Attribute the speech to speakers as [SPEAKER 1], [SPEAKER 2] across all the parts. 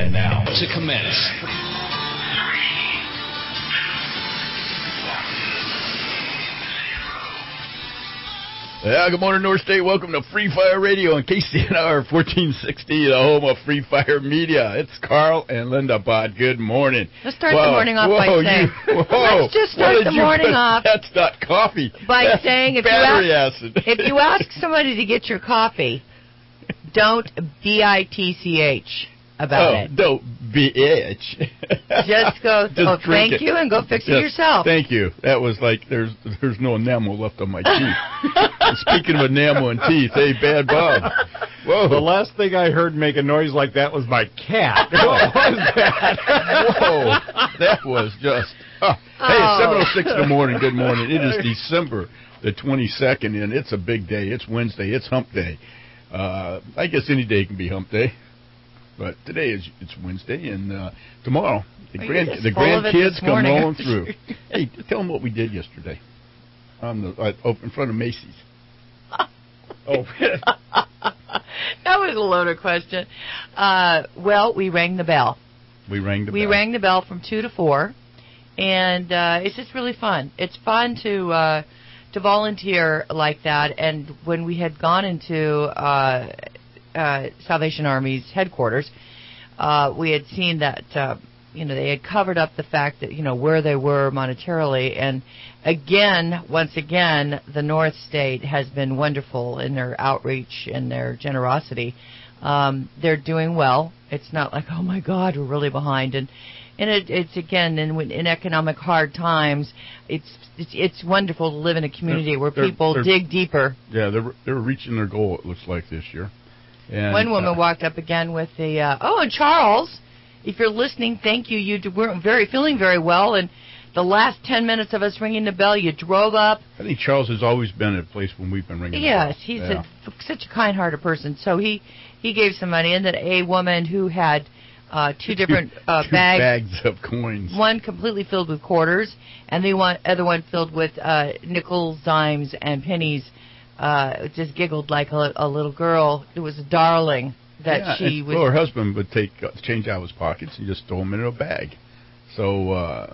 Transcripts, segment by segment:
[SPEAKER 1] And now, to commence.
[SPEAKER 2] Yeah, good morning, North State. Welcome to Free Fire Radio on KCNR 1460, the home of Free Fire Media. It's Carl and Linda Bod. Good morning.
[SPEAKER 3] Let's start the morning off by saying, let's just start the morning off.
[SPEAKER 2] That's not coffee.
[SPEAKER 3] By saying, if you ask somebody to get your coffee, don't bitch about it.
[SPEAKER 2] Don't bitch.
[SPEAKER 3] Just go, thank you, and go fix it yourself.
[SPEAKER 2] Thank you. That was like, there's no enamel left on my teeth. Speaking of enamel and teeth, hey, Bad Bob. Whoa.
[SPEAKER 4] The last thing I heard make a noise like that was my cat. What was that?
[SPEAKER 2] Whoa. That was just... Hey, it's 7:06 in the morning. Good morning. It is December the 22nd, and it's a big day. It's Wednesday. It's hump day. I guess any day can be hump day. But today it's Wednesday, and tomorrow the grandkids come rolling through. Hey, tell them what we did yesterday in front of Macy's.
[SPEAKER 3] Oh, that was a loaded question. Well, we rang the bell.
[SPEAKER 2] We rang the
[SPEAKER 3] bell from 2 to 4, and it's just really fun. It's fun to volunteer like that. And when we had gone into Salvation Army's headquarters, we had seen that they had covered up the fact that where they were monetarily, and once again the North State has been wonderful in their outreach and their generosity. They're doing well. It's not like, oh my God, we're really behind, and it's again in economic hard times. It's wonderful to live in a community where people dig deeper.
[SPEAKER 2] Yeah, they're reaching their goal. It looks like this year. And,
[SPEAKER 3] one woman walked up again with the, and Charles, if you're listening, thank you. You weren't feeling very well, and the last 10 minutes of us ringing the bell, you drove up.
[SPEAKER 2] I think Charles has always been at a place when we've been ringing the bell.
[SPEAKER 3] Yes, he's such a kind-hearted person. So he gave some money, and then a woman who had two different
[SPEAKER 2] bags of coins.
[SPEAKER 3] One completely filled with quarters, and the other one filled with nickels, dimes, and pennies. Just giggled like a little girl. It was darling that she was.
[SPEAKER 2] Well, her husband would take change out of his pockets and just throw them in a bag. So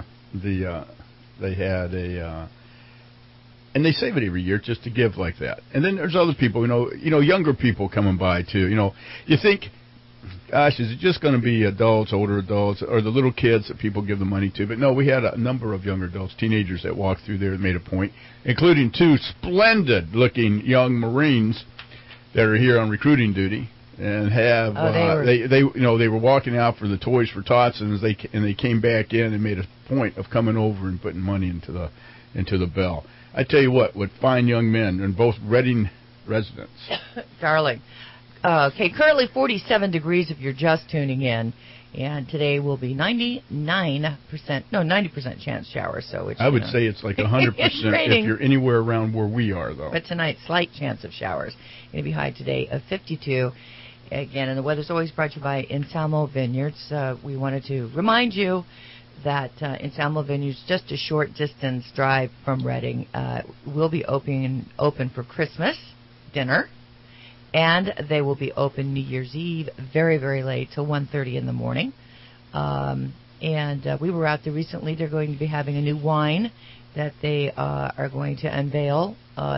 [SPEAKER 2] they had and they save it every year just to give like that. And then there's other people, younger people coming by too. You think, gosh, is it just going to be adults, older adults, or the little kids that people give the money to? But no, we had a number of young adults, teenagers that walked through there and made a point, including two splendid-looking young Marines that are here on recruiting duty and have they were walking out for the Toys for Tots, and they came back in and made a point of coming over and putting money into the bell. I tell you what fine young men, and both Reading residents.
[SPEAKER 3] Darling. Okay, currently 47 degrees if you're just tuning in, and today will be 90% chance showers. So I
[SPEAKER 2] would say it's like 100% if you're anywhere around where we are, though.
[SPEAKER 3] But tonight, slight chance of showers. Going to be high today of 52. Again, and the weather's always brought to you by Insalmo Vineyards. We wanted to remind you that Insalmo Vineyards, just a short distance drive from Reading, will be open for Christmas dinner. And they will be open New Year's Eve very, very late, till 1:30 in the morning. And we were out there recently. They're going to be having a new wine that they are going to unveil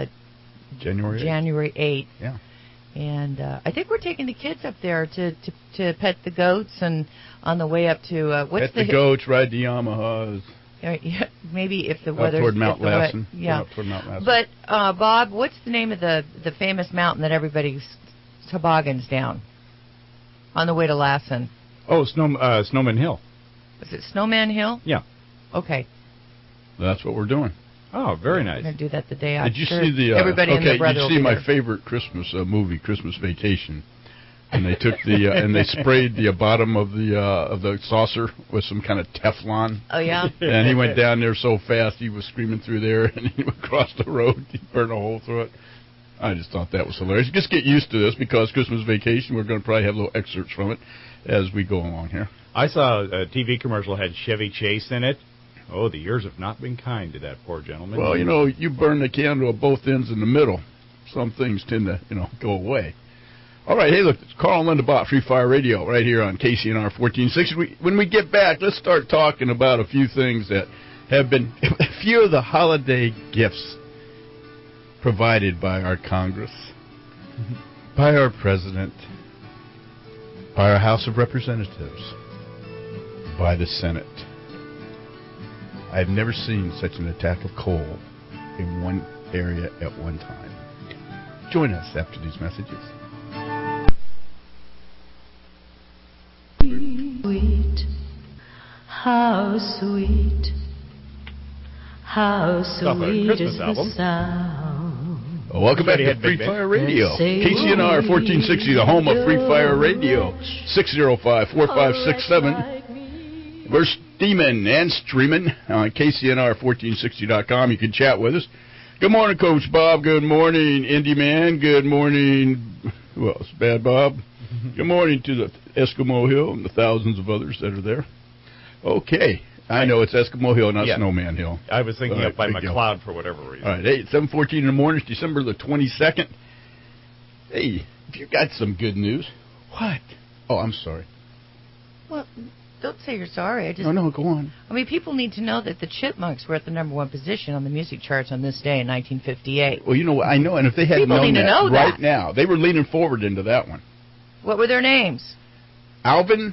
[SPEAKER 3] January 8th.
[SPEAKER 2] Yeah.
[SPEAKER 3] And I think we're taking the kids up there to pet the goats, and on the way up to
[SPEAKER 2] pet the goats, ride the Yamahas.
[SPEAKER 3] Yeah, maybe if the weather's...
[SPEAKER 2] toward Mount Lassen.
[SPEAKER 3] Yeah.
[SPEAKER 2] Up toward Mount Lassen.
[SPEAKER 3] But, Bob, what's the name of the famous mountain that everybody toboggans down on the way to Lassen?
[SPEAKER 4] Oh, Snowman Hill.
[SPEAKER 3] Is it Snowman Hill?
[SPEAKER 4] Yeah.
[SPEAKER 3] Okay.
[SPEAKER 2] That's what we're doing.
[SPEAKER 4] Oh, very nice.
[SPEAKER 3] We're going to do that the day after.
[SPEAKER 2] Did you see the...
[SPEAKER 3] everybody and their brother
[SPEAKER 2] did you see my favorite Christmas movie, Christmas Vacation? And they took the and they sprayed the bottom of the saucer with some kind of Teflon.
[SPEAKER 3] Oh yeah.
[SPEAKER 2] And he went down there so fast he was screaming through there, and he would cross the road. He burned a hole through it. I just thought that was hilarious. Just get used to this, because Christmas Vacation, we're going to probably have little excerpts from it as we go along here.
[SPEAKER 4] I saw a TV commercial had Chevy Chase in it. Oh, the years have not been kind to that poor gentleman.
[SPEAKER 2] Well, you burn the candle at both ends in the middle. Some things tend to, go away. All right, hey, look, it's Carl and Linda Bott, Free Fire Radio, right here on KCNR 1460. When we get back, let's start talking about a few things that have been, a few of the holiday gifts provided by our Congress, by our President, by our House of Representatives, by the Senate. I've never seen such an attack of coal in one area at one time. Join us after these messages.
[SPEAKER 1] Sweet, how sweet, how sweet is the sound.
[SPEAKER 2] Welcome back to Free Fire Radio. KCNR 1460, the home of Free Fire Radio. 605-4567. We're steaming and streaming on KCNR1460.com. You can chat with us. Good morning, Coach Bob. Good morning, Indy Man. Good morning, who else? Bad Bob. Good morning to the Eskimo Hill and the thousands of others that are there. Okay. I know it's Eskimo Hill, not Snowman Hill.
[SPEAKER 4] I was thinking
[SPEAKER 2] right,
[SPEAKER 4] up by McLeod for whatever reason.
[SPEAKER 2] All right, hey, it's 7:14 in the morning, it's December the 22nd. Hey, if you got some good news. What? Oh, I'm sorry.
[SPEAKER 3] Well, don't say you're sorry.
[SPEAKER 2] No, go on.
[SPEAKER 3] I mean, people need to know that the Chipmunks were at the #1 position on the music charts on this day in 1958.
[SPEAKER 2] Well, you know what? I know, and if they hadn't known that right now, they were leaning forward into that one.
[SPEAKER 3] What were their names?
[SPEAKER 2] Alvin,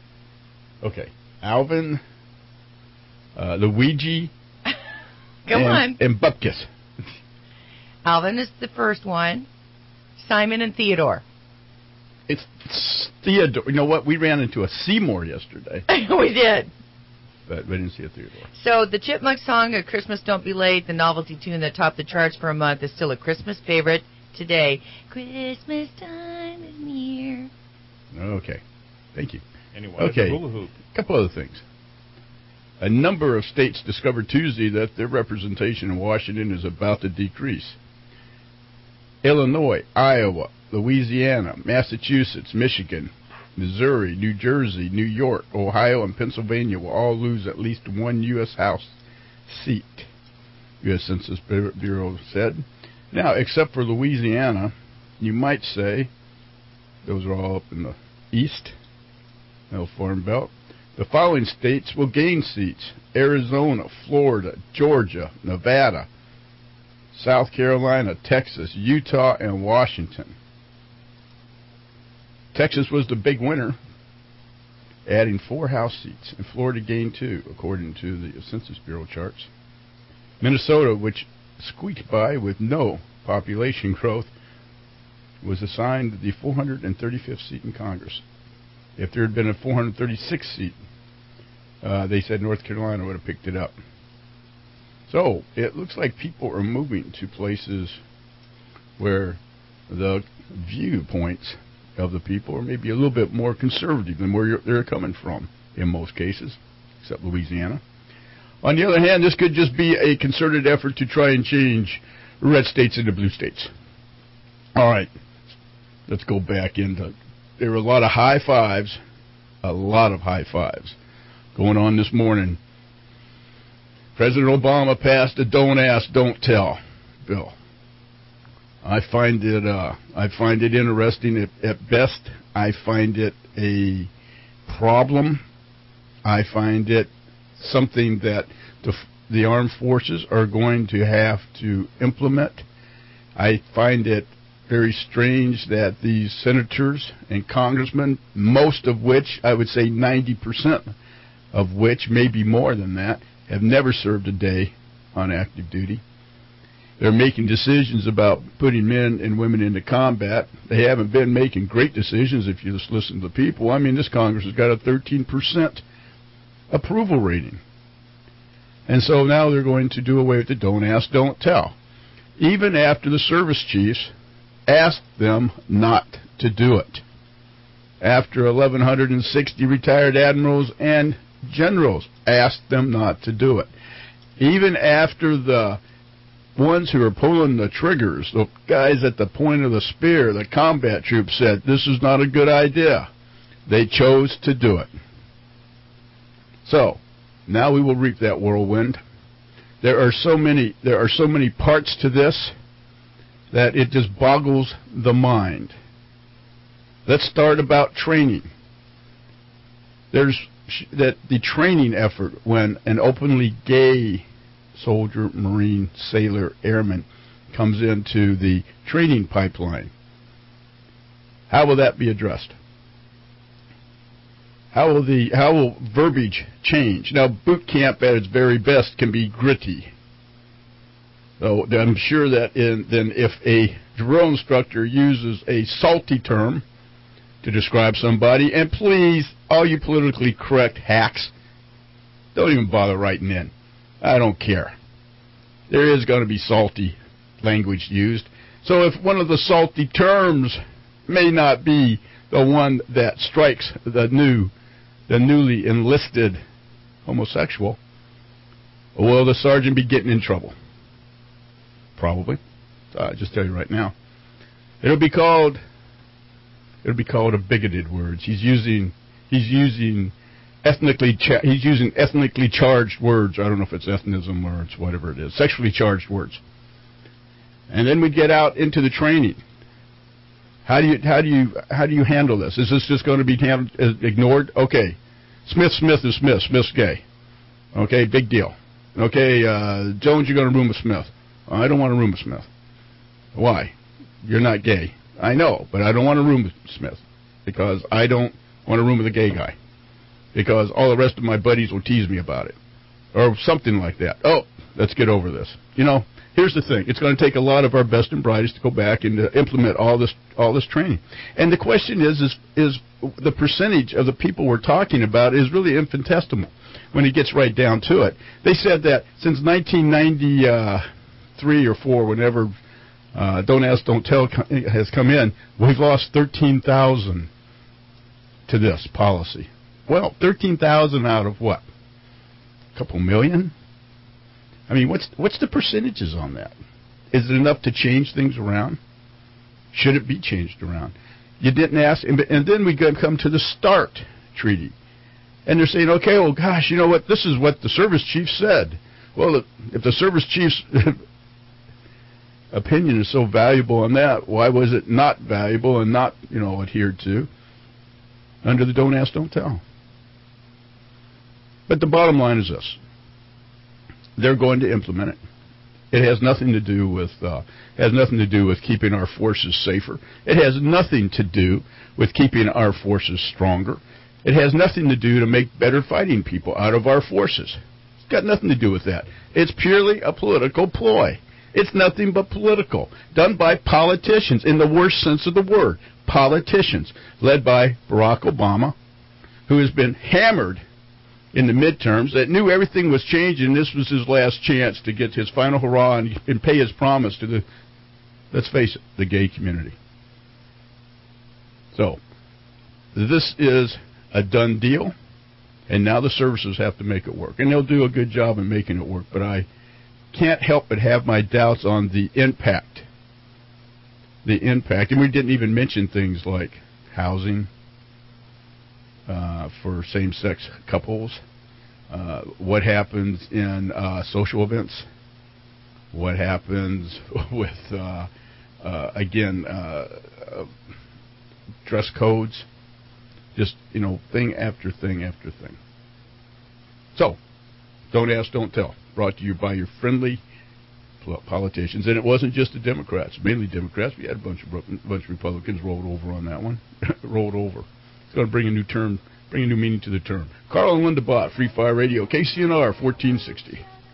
[SPEAKER 2] Luigi, and Bupkis.
[SPEAKER 3] Alvin is the first one. Simon and Theodore.
[SPEAKER 2] It's Theodore. You know what? We ran into a Seymour yesterday.
[SPEAKER 3] We did.
[SPEAKER 2] But we didn't see a Theodore.
[SPEAKER 3] So the Chipmunk song, A Christmas Don't Be Late, the novelty tune that topped the charts for a month, is still a Christmas favorite today. Christmas time is near.
[SPEAKER 2] Okay. Thank you.
[SPEAKER 4] Anyway,
[SPEAKER 2] okay. A couple other things. A number of states discovered Tuesday that their representation in Washington is about to decrease. Illinois, Iowa, Louisiana, Massachusetts, Michigan, Missouri, New Jersey, New York, Ohio, and Pennsylvania will all lose at least one U.S. House seat, U.S. Census Bureau said. Now, except for Louisiana, you might say those are all up in the east, no Farm Belt. The following states will gain seats: Arizona, Florida, Georgia, Nevada, South Carolina, Texas, Utah, and Washington. Texas was the big winner, adding 4 House seats, and Florida gained 2, according to the Census Bureau charts. Minnesota, which squeaked by with no population growth, was assigned the 435th seat in Congress. If there had been a 436th seat, they said North Carolina would have picked it up. So it looks like people are moving to places where the viewpoints of the people are maybe a little bit more conservative than where they're coming from in most cases, except Louisiana. On the other hand, this could just be a concerted effort to try and change red states into blue states. All right, let's go back into... There were a lot of high fives going on this morning. President Obama passed a Don't Ask, Don't Tell bill. I find it interesting. At best, I find it a problem. I find it something that the armed forces are going to have to implement. I find it very strange that these senators and congressmen, most of which, I would say 90% of which, maybe more than that, have never served a day on active duty. They're making decisions about putting men and women into combat. They haven't been making great decisions if you just listen to the people. I mean, this Congress has got a 13% approval rating. And so now they're going to do away with the Don't Ask, Don't Tell. Even after the service chiefs asked them not to do it. After 1,160 retired admirals and generals asked them not to do it. Even after the ones who are pulling the triggers, the guys at the point of the spear, the combat troops, said this is not a good idea, they chose to do it. So now we will reap that whirlwind. There are so many parts to this that it just boggles the mind. Let's start about training. There's that the training effort when an openly gay soldier, Marine, sailor, airman comes into the training pipeline. How will that be addressed? How will verbiage change? Now, boot camp at its very best can be gritty. So I'm sure that then if a drill instructor uses a salty term to describe somebody, and please, all you politically correct hacks, don't even bother writing in. I don't care. There is going to be salty language used. So if one of the salty terms may not be the one that strikes the newly enlisted homosexual, will the sergeant be getting in trouble? Probably. I'll just tell you right now. It'll be called a bigoted word. He's using ethnically charged words. I don't know if it's ethnism or it's whatever it is. Sexually charged words. And then we get out into the training. How do you handle this? Is this just going to be ignored? Okay, Smith is Smith. Smith's gay. Okay, big deal. Okay, Jones, you're going to room with Smith. I don't want to room with Smith. Why? You're not gay. I know, but I don't want to room with Smith because I don't want to room with a gay guy because all the rest of my buddies will tease me about it or something like that. Oh, let's get over this. You know, here's the thing. It's going to take a lot of our best and brightest to go back and to implement all this training. And the question is the percentage of the people we're talking about is really infinitesimal when it gets right down to it. They said that since 1993 or 4, whenever Don't Ask, Don't Tell has come in, we've lost 13,000 to this policy. Well, 13,000 out of what? A couple million? I mean, what's the percentages on that? Is it enough to change things around? Should it be changed around? You didn't ask, and then we come to the START treaty. And they're saying, okay, well, gosh, you know what? This is what the service chief said. Well, if the service chief's opinion is so valuable on that, why was it not valuable and not, adhered to under the Don't Ask, Don't Tell? But the bottom line is this. They're going to implement it. It has nothing to do with keeping our forces safer. It has nothing to do with keeping our forces stronger. It has nothing to do to make better fighting people out of our forces. It's got nothing to do with that. It's purely a political ploy. It's nothing but political, done by politicians in the worst sense of the word. Politicians, led by Barack Obama, who has been hammered in the midterms, that knew everything was changing. This was his last chance to get his final hurrah and pay his promise to the, let's face it, the gay community. So, this is a done deal, and now the services have to make it work. And they'll do a good job in making it work, but I can't help but have my doubts on the impact. The impact, and we didn't even mention things like housing for same-sex couples, what happens in social events, what happens with, dress codes, just, thing after thing after thing. So, Don't Ask, Don't Tell, brought to you by your friendly politicians. And it wasn't just the Democrats, mainly Democrats. We had a bunch of Republicans rolled over on that one. Rolled over. It's going to bring a new meaning to the term. Carl and Linda Bott, Free Fire Radio, KCNR 1460.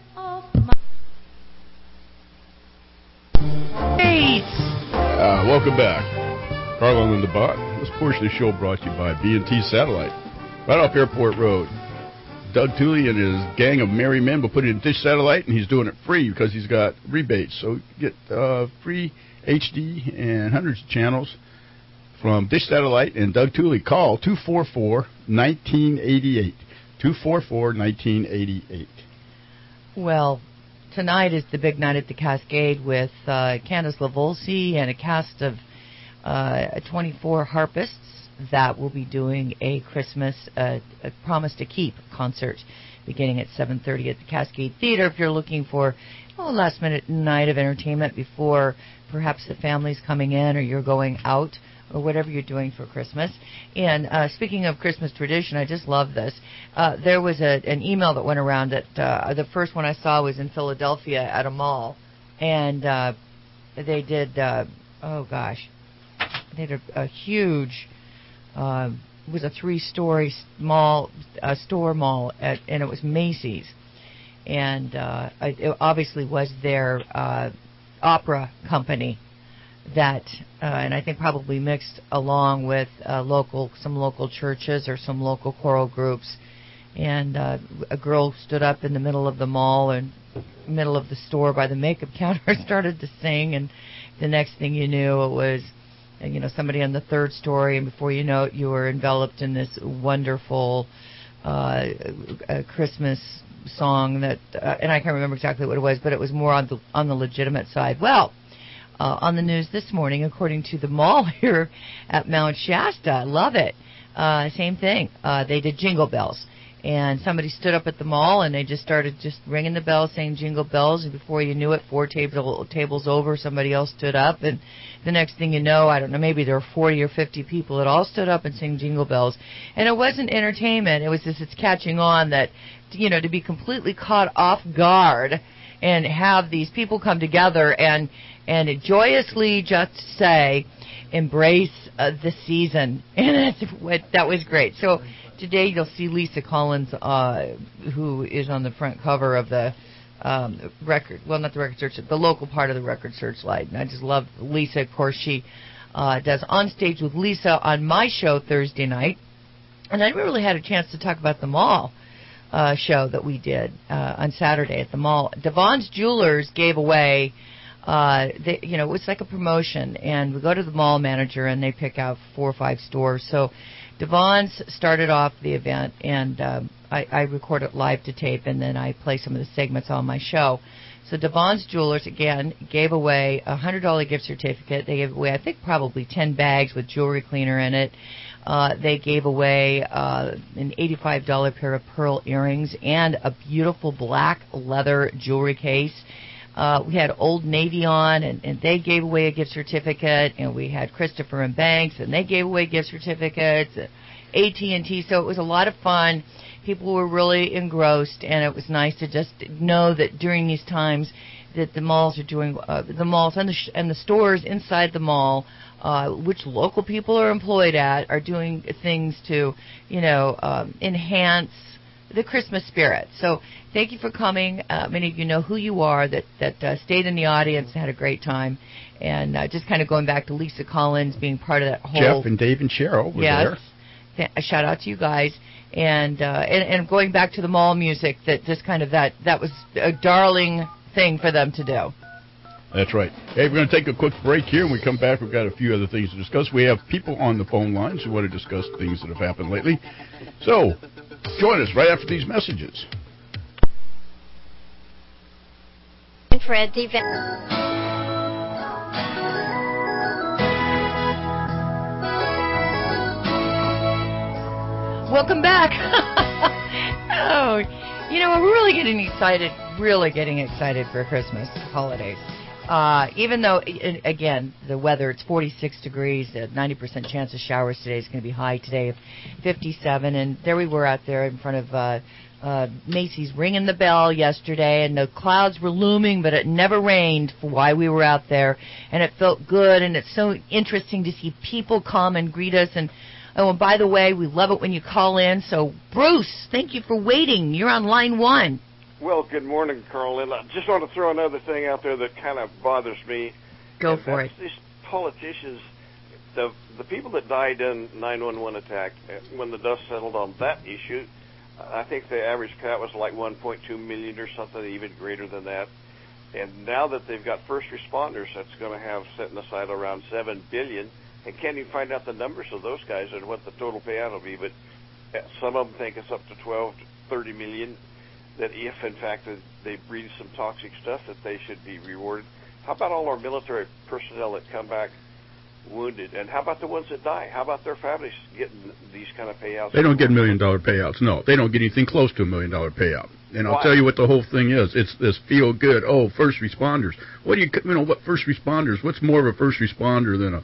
[SPEAKER 3] Hey.
[SPEAKER 2] Welcome back. Carl and Linda Bott. This portion of the show brought to you by B&T Satellite. Right off Airport Road. Doug Tooley and his gang of merry men will put it in Dish Satellite, and he's doing it free because he's got rebates. So get free HD and hundreds of channels from Dish Satellite and Doug Tooley. Call 244-1988. 244-1988.
[SPEAKER 3] Well, tonight is the big night at the Cascade with Candace LaVolsi and a cast of 24 harpists that will be doing a Christmas a Promise to Keep concert beginning at 7:30 at the Cascade Theater. If you're looking for a last-minute night of entertainment before perhaps the family's coming in or you're going out or whatever you're doing for Christmas. And speaking of Christmas tradition, I just love this. There was an email that went around that the first one I saw was in Philadelphia at a mall, and they did, they did a huge, it was a 3-story mall, store mall, and it was Macy's. And it obviously was their opera company that, and I think probably mixed along with some local churches or some local choral groups. And a girl stood up in the middle of the mall and middle of the store by the makeup counter and started to sing. And the next thing you knew, it was somebody on the 3rd story, and before you know it, you were enveloped in this wonderful Christmas song that, and I can't remember exactly what it was, but it was more on the legitimate side. Well, on the news this morning, according to the mall here at Mount Shasta, I love it. Same thing. They did Jingle Bells. And somebody stood up at the mall, and they just started ringing the bell, saying Jingle Bells. And before you knew it, 4 tables over, somebody else stood up. And the next thing you know, I don't know, maybe there were 40 or 50 people that all stood up and sang Jingle Bells. And it wasn't entertainment. It was it's catching on that, to be completely caught off guard and have these people come together and joyously just say, embrace the season. And that was great. So today you'll see Lisa Collins, who is on the front cover of the record, well, not the Record Search, the local part of the Record Searchlight. And I just love Lisa. Of course, she does On Stage with Lisa on my show Thursday night. And I really had a chance to talk about the mall show that we did on Saturday at the mall. Devon's Jewelers gave away, it was like a promotion. And we go to the mall manager, and they pick out 4 or 5 stores. So Devon's started off the event, and I record it live to tape, and then I play some of the segments on my show. So Devon's Jewelers, again, gave away a $100 gift certificate. They gave away, I think, probably 10 bags with jewelry cleaner in it. They gave away an $85 pair of pearl earrings and a beautiful black leather jewelry case. We had Old Navy on, and they gave away a gift certificate, and we had Christopher and Banks, and they gave away gift certificates, AT&T, so it was a lot of fun. People were really engrossed, and it was nice to just know that during these times that the malls are doing, the malls and the stores inside the mall, which local people are employed at, are doing things to, enhance the Christmas spirit. So thank you for coming. Many of you know who you are that stayed in the audience and had a great time. And just kind of going back to Lisa Collins being part of that whole...
[SPEAKER 2] Jeff and Dave and Cheryl were there.
[SPEAKER 3] A shout out to you guys. And going back to the mall music, that just kind of that was a darling thing for them to do.
[SPEAKER 2] That's right. Hey, we're going to take a quick break here. When we come back, we've got a few other things to discuss. We have people on the phone lines who want to discuss things that have happened lately. So, join us right after these messages.
[SPEAKER 3] Welcome back. We're really getting excited for Christmas holidays. Even though, again, the weather, it's 46 degrees, 90% chance of showers today. Is going to be high today of 57. And there we were out there in front of Macy's ringing the bell yesterday, and the clouds were looming, but it never rained for why we were out there. And it felt good, and it's so interesting to see people come and greet us. And by the way, we love it when you call in. So, Bruce, thank you for waiting. You're on line 1.
[SPEAKER 5] Well, good morning, Colonel. And I just want to throw another thing out there that kind of bothers me.
[SPEAKER 3] Go for it.
[SPEAKER 5] These politicians, the people that died in 9/11 attack, when the dust settled on that issue, I think the average payout was like 1.2 million or something, even greater than that. And now that they've got first responders, that's going to have setting aside around $7 billion. And can't even find out the numbers of those guys and what the total payout will be. But some of them think it's up to 12 to 30 million. That if, in fact, they breathe some toxic stuff, that they should be rewarded. How about all our military personnel that come back wounded? And how about the ones that die? How about their families getting these kind of payouts?
[SPEAKER 2] They don't get $1 million payouts. No, they don't get anything close to $1 million payout. And I'll tell you what the whole thing is. It's this feel good. Oh, first responders. What first responders? What's more of a first responder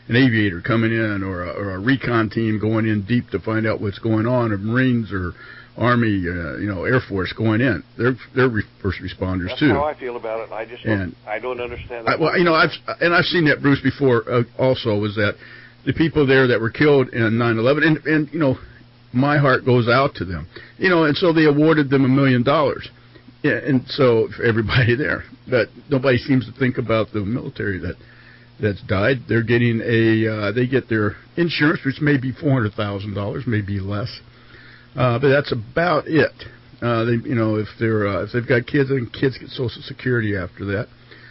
[SPEAKER 2] an aviator coming in or a recon team going in deep to find out what's going on, or Marines or Army, Air Force going in. They're first responders
[SPEAKER 5] That's
[SPEAKER 2] too.
[SPEAKER 5] how I feel about it. I just I don't understand that.
[SPEAKER 2] I've seen that, Bruce, before. Also, was that the people there that were killed in 9/11, and my heart goes out to them. And so they awarded them $1 million. Yeah, and so for everybody there, but nobody seems to think about the military that's died. They're getting they get their insurance, which may be $400,000, maybe less. But that's about it. If they've got kids, then kids get Social Security after that.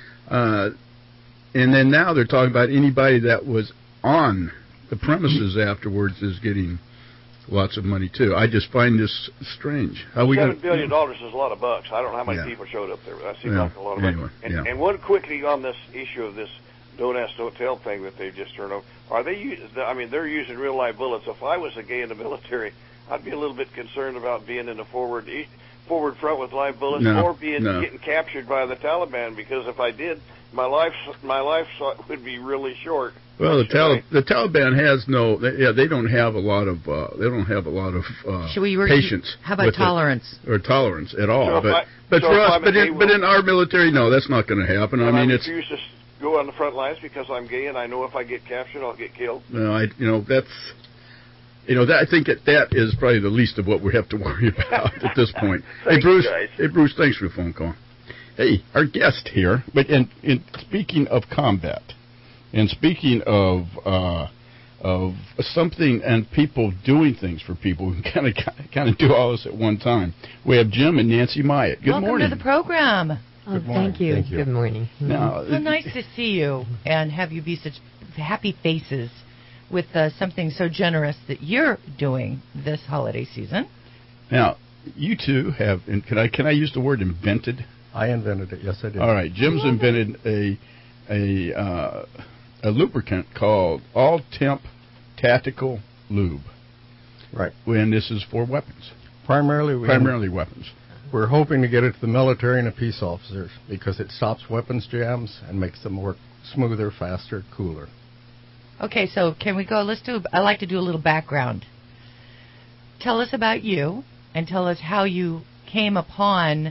[SPEAKER 2] And then now they're talking about anybody that was on the premises afterwards is getting lots of money too. I just find this strange.
[SPEAKER 5] $7 billion is a lot of bucks. I don't know how many people showed up there, but that seems like a lot of money. And one quickly on this issue of this don't ask, don't tell thing that they just turned over. Are they? They're using real live bullets. If I was a gay in the military, I'd be a little bit concerned about being in the forward front with live bullets, or getting captured by the Taliban. Because if I did, my life would be really short.
[SPEAKER 2] Well, the Taliban has they don't have a lot of patience.
[SPEAKER 3] How about tolerance?
[SPEAKER 2] Or tolerance at all. But for us, but in our military, no, that's not going to happen.
[SPEAKER 5] I refuse to go on the front lines because I'm gay, and I know if I get captured, I'll get killed.
[SPEAKER 2] No, I think that is probably the least of what we have to worry about at this point.
[SPEAKER 5] Hey,
[SPEAKER 2] Bruce, thanks for the phone call. Hey, our guest here, but in speaking of combat, and speaking of something and people doing things for people who kind of do all this at one time, we have Jim and Nancy Myatt. Good morning.
[SPEAKER 3] Welcome to the program.
[SPEAKER 6] Oh, thank you.
[SPEAKER 1] Good morning.
[SPEAKER 2] Now,
[SPEAKER 3] so nice to see you and have you be such happy faces with something so generous that you're doing this holiday season.
[SPEAKER 2] Now, you two have, and can I use the word invented?
[SPEAKER 7] I invented it. Yes, I did.
[SPEAKER 2] All right, Jim's invented a lubricant called All Temp Tactical Lube.
[SPEAKER 7] Right.
[SPEAKER 2] And this is for weapons.
[SPEAKER 7] Primarily
[SPEAKER 2] weapons.
[SPEAKER 7] We're hoping to get it to the military and the peace officers because it stops weapons jams and makes them work smoother, faster, cooler.
[SPEAKER 3] Okay, so can we go? I like to do a little background. Tell us about you and tell us how you came upon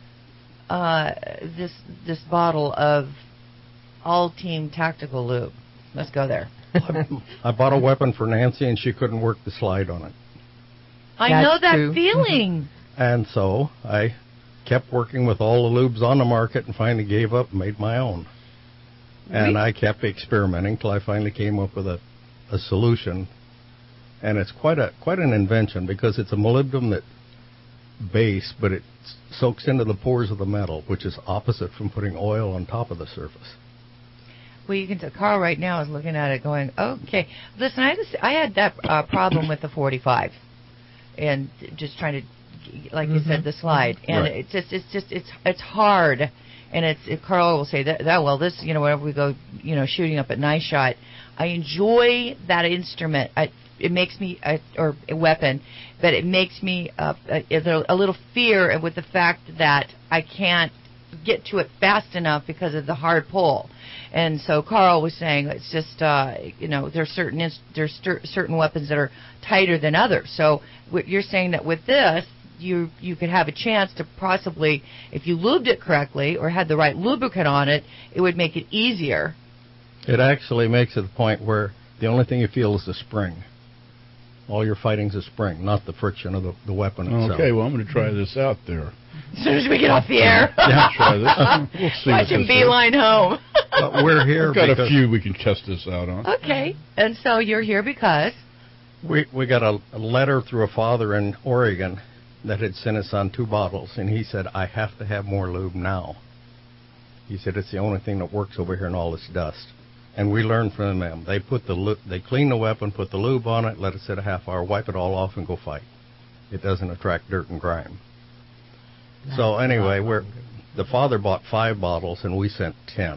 [SPEAKER 3] this bottle of All-Team Tactical Lube. Let's go there.
[SPEAKER 7] I bought a weapon for Nancy, and she couldn't work the slide on it.
[SPEAKER 3] I know that feeling.
[SPEAKER 7] And so I kept working with all the lubes on the market and finally gave up and made my own. And I kept experimenting till I finally came up with a solution. And it's quite an invention because it's a molybdenum base, but it soaks into the pores of the metal, which is opposite from putting oil on top of the surface.
[SPEAKER 3] Well, you can tell Carl right now is looking at it going, okay. Listen, I had that problem with the 45 and just trying to, like you said, the slide. And it's hard. And Carl will say that this, whenever we go, shooting up at Nice Shot, I enjoy that instrument. It makes me, or a weapon, but it makes me a little fear with the fact that I can't get to it fast enough because of the hard pull. And so Carl was saying it's just, there's certain weapons that are tighter than others. So you're saying that with this, you could have a chance to possibly, if you lubed it correctly or had the right lubricant on it, it would make it easier.
[SPEAKER 7] It actually makes it the point where the only thing you feel is the spring. All you're fighting is the spring, not the friction of the weapon itself.
[SPEAKER 2] Okay, well, I'm going to try this out there.
[SPEAKER 3] As soon as we get off the air.
[SPEAKER 2] Yeah, try this. We'll see.
[SPEAKER 3] Watch him beeline home.
[SPEAKER 7] But we're here
[SPEAKER 2] We've got a few we can test this out on.
[SPEAKER 3] Okay, and so you're here because?
[SPEAKER 7] We got a letter through a father in Oregon that had sent us on 2 bottles, and he said, I have to have more lube now. He said, it's the only thing that works over here in all this dust. And we learned from them. They clean the weapon, put the lube on it, let it sit a half hour, wipe it all off, and go fight. It doesn't attract dirt and grime. So anyway, the father bought 5 bottles, and we sent 10.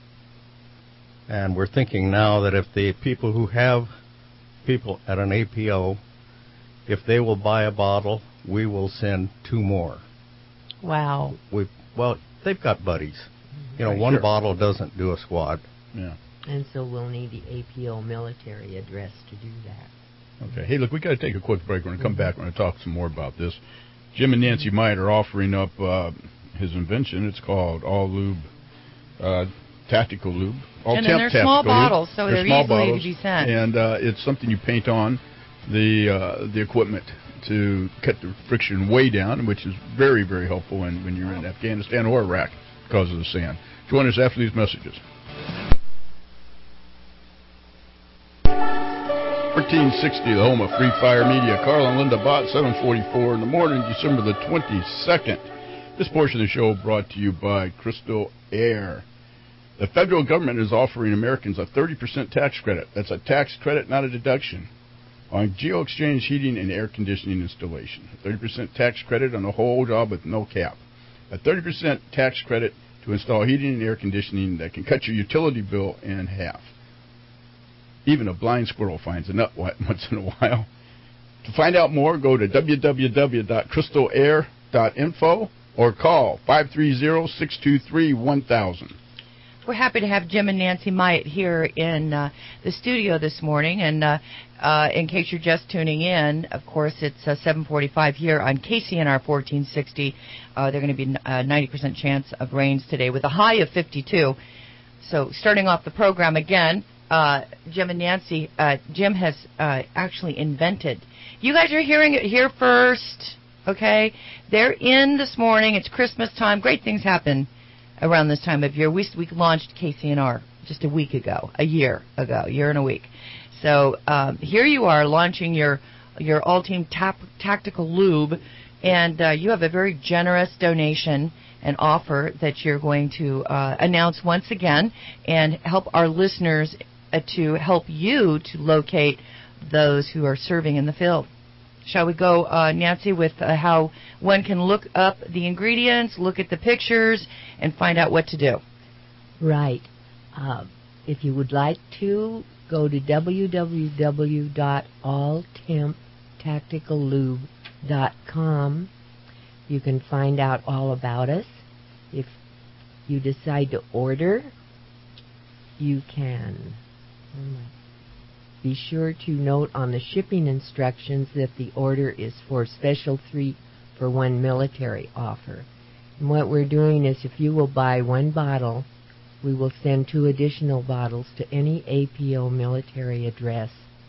[SPEAKER 7] And we're thinking now that if the people who have people at an APO, if they will buy a bottle, we will send 2 more.
[SPEAKER 3] Wow.
[SPEAKER 7] They've got buddies. One bottle doesn't do a squad.
[SPEAKER 2] Yeah.
[SPEAKER 1] And so we'll need the APO military address to do that.
[SPEAKER 2] Okay. Hey, look, we got to take a quick break. We're going to come back. We're going to talk some more about this. Jim and Nancy Myatt are offering up his invention. It's called All Lube Tactical Lube. All
[SPEAKER 3] and then
[SPEAKER 2] Temp
[SPEAKER 3] they're small
[SPEAKER 2] Tactical Lube.
[SPEAKER 3] bottles, so they're
[SPEAKER 2] small
[SPEAKER 3] easily
[SPEAKER 2] bottles,
[SPEAKER 3] to be sent.
[SPEAKER 2] And it's something you paint on the equipment to cut the friction way down, which is very, very helpful when you're in Afghanistan or Iraq because of the sand. Join us after these messages. 1460, the home of Free Fire Media. Carl and Linda Bott, 7:44 in the morning, December the 22nd. This portion of the show brought to you by Crystal Air. The federal government is offering Americans a 30% tax credit. That's a tax credit, not a deduction, on geo-exchange heating and air conditioning installation. A 30% tax credit on the whole job with no cap. A 30% tax credit to install heating and air conditioning that can cut your utility bill in half. Even a blind squirrel finds a nut once in a while. To find out more, go to www.crystalair.info or call 530-623-1000.
[SPEAKER 3] We're happy to have Jim and Nancy Myatt here in the studio this morning. And in case you're just tuning in, of course, it's 7:45 here on KCNR 1460. They're going to be a 90% chance of rains today with a high of 52. So starting off the program again, Jim and Nancy, Jim has actually invented. You guys are hearing it here first, okay? They're in this morning. It's Christmas time. Great things happen around this time of year. We launched KCNR just a year and a week. So here you are launching your All-Team Tactical Lube, and you have a very generous donation and offer that you're going to announce once again and help our listeners to help you to locate those who are serving in the field. Shall we go, Nancy, with how one can look up the ingredients, look at the pictures, and find out what to do?
[SPEAKER 1] Right. If you would like to, go to www.alltemptacticallube.com. You can find out all about us. If you decide to order, you can. Be sure to note on the shipping instructions that the order is for special 3-for-1 military offer. And what we're doing is if you will buy one bottle, we will send 2 additional bottles to any APO military address.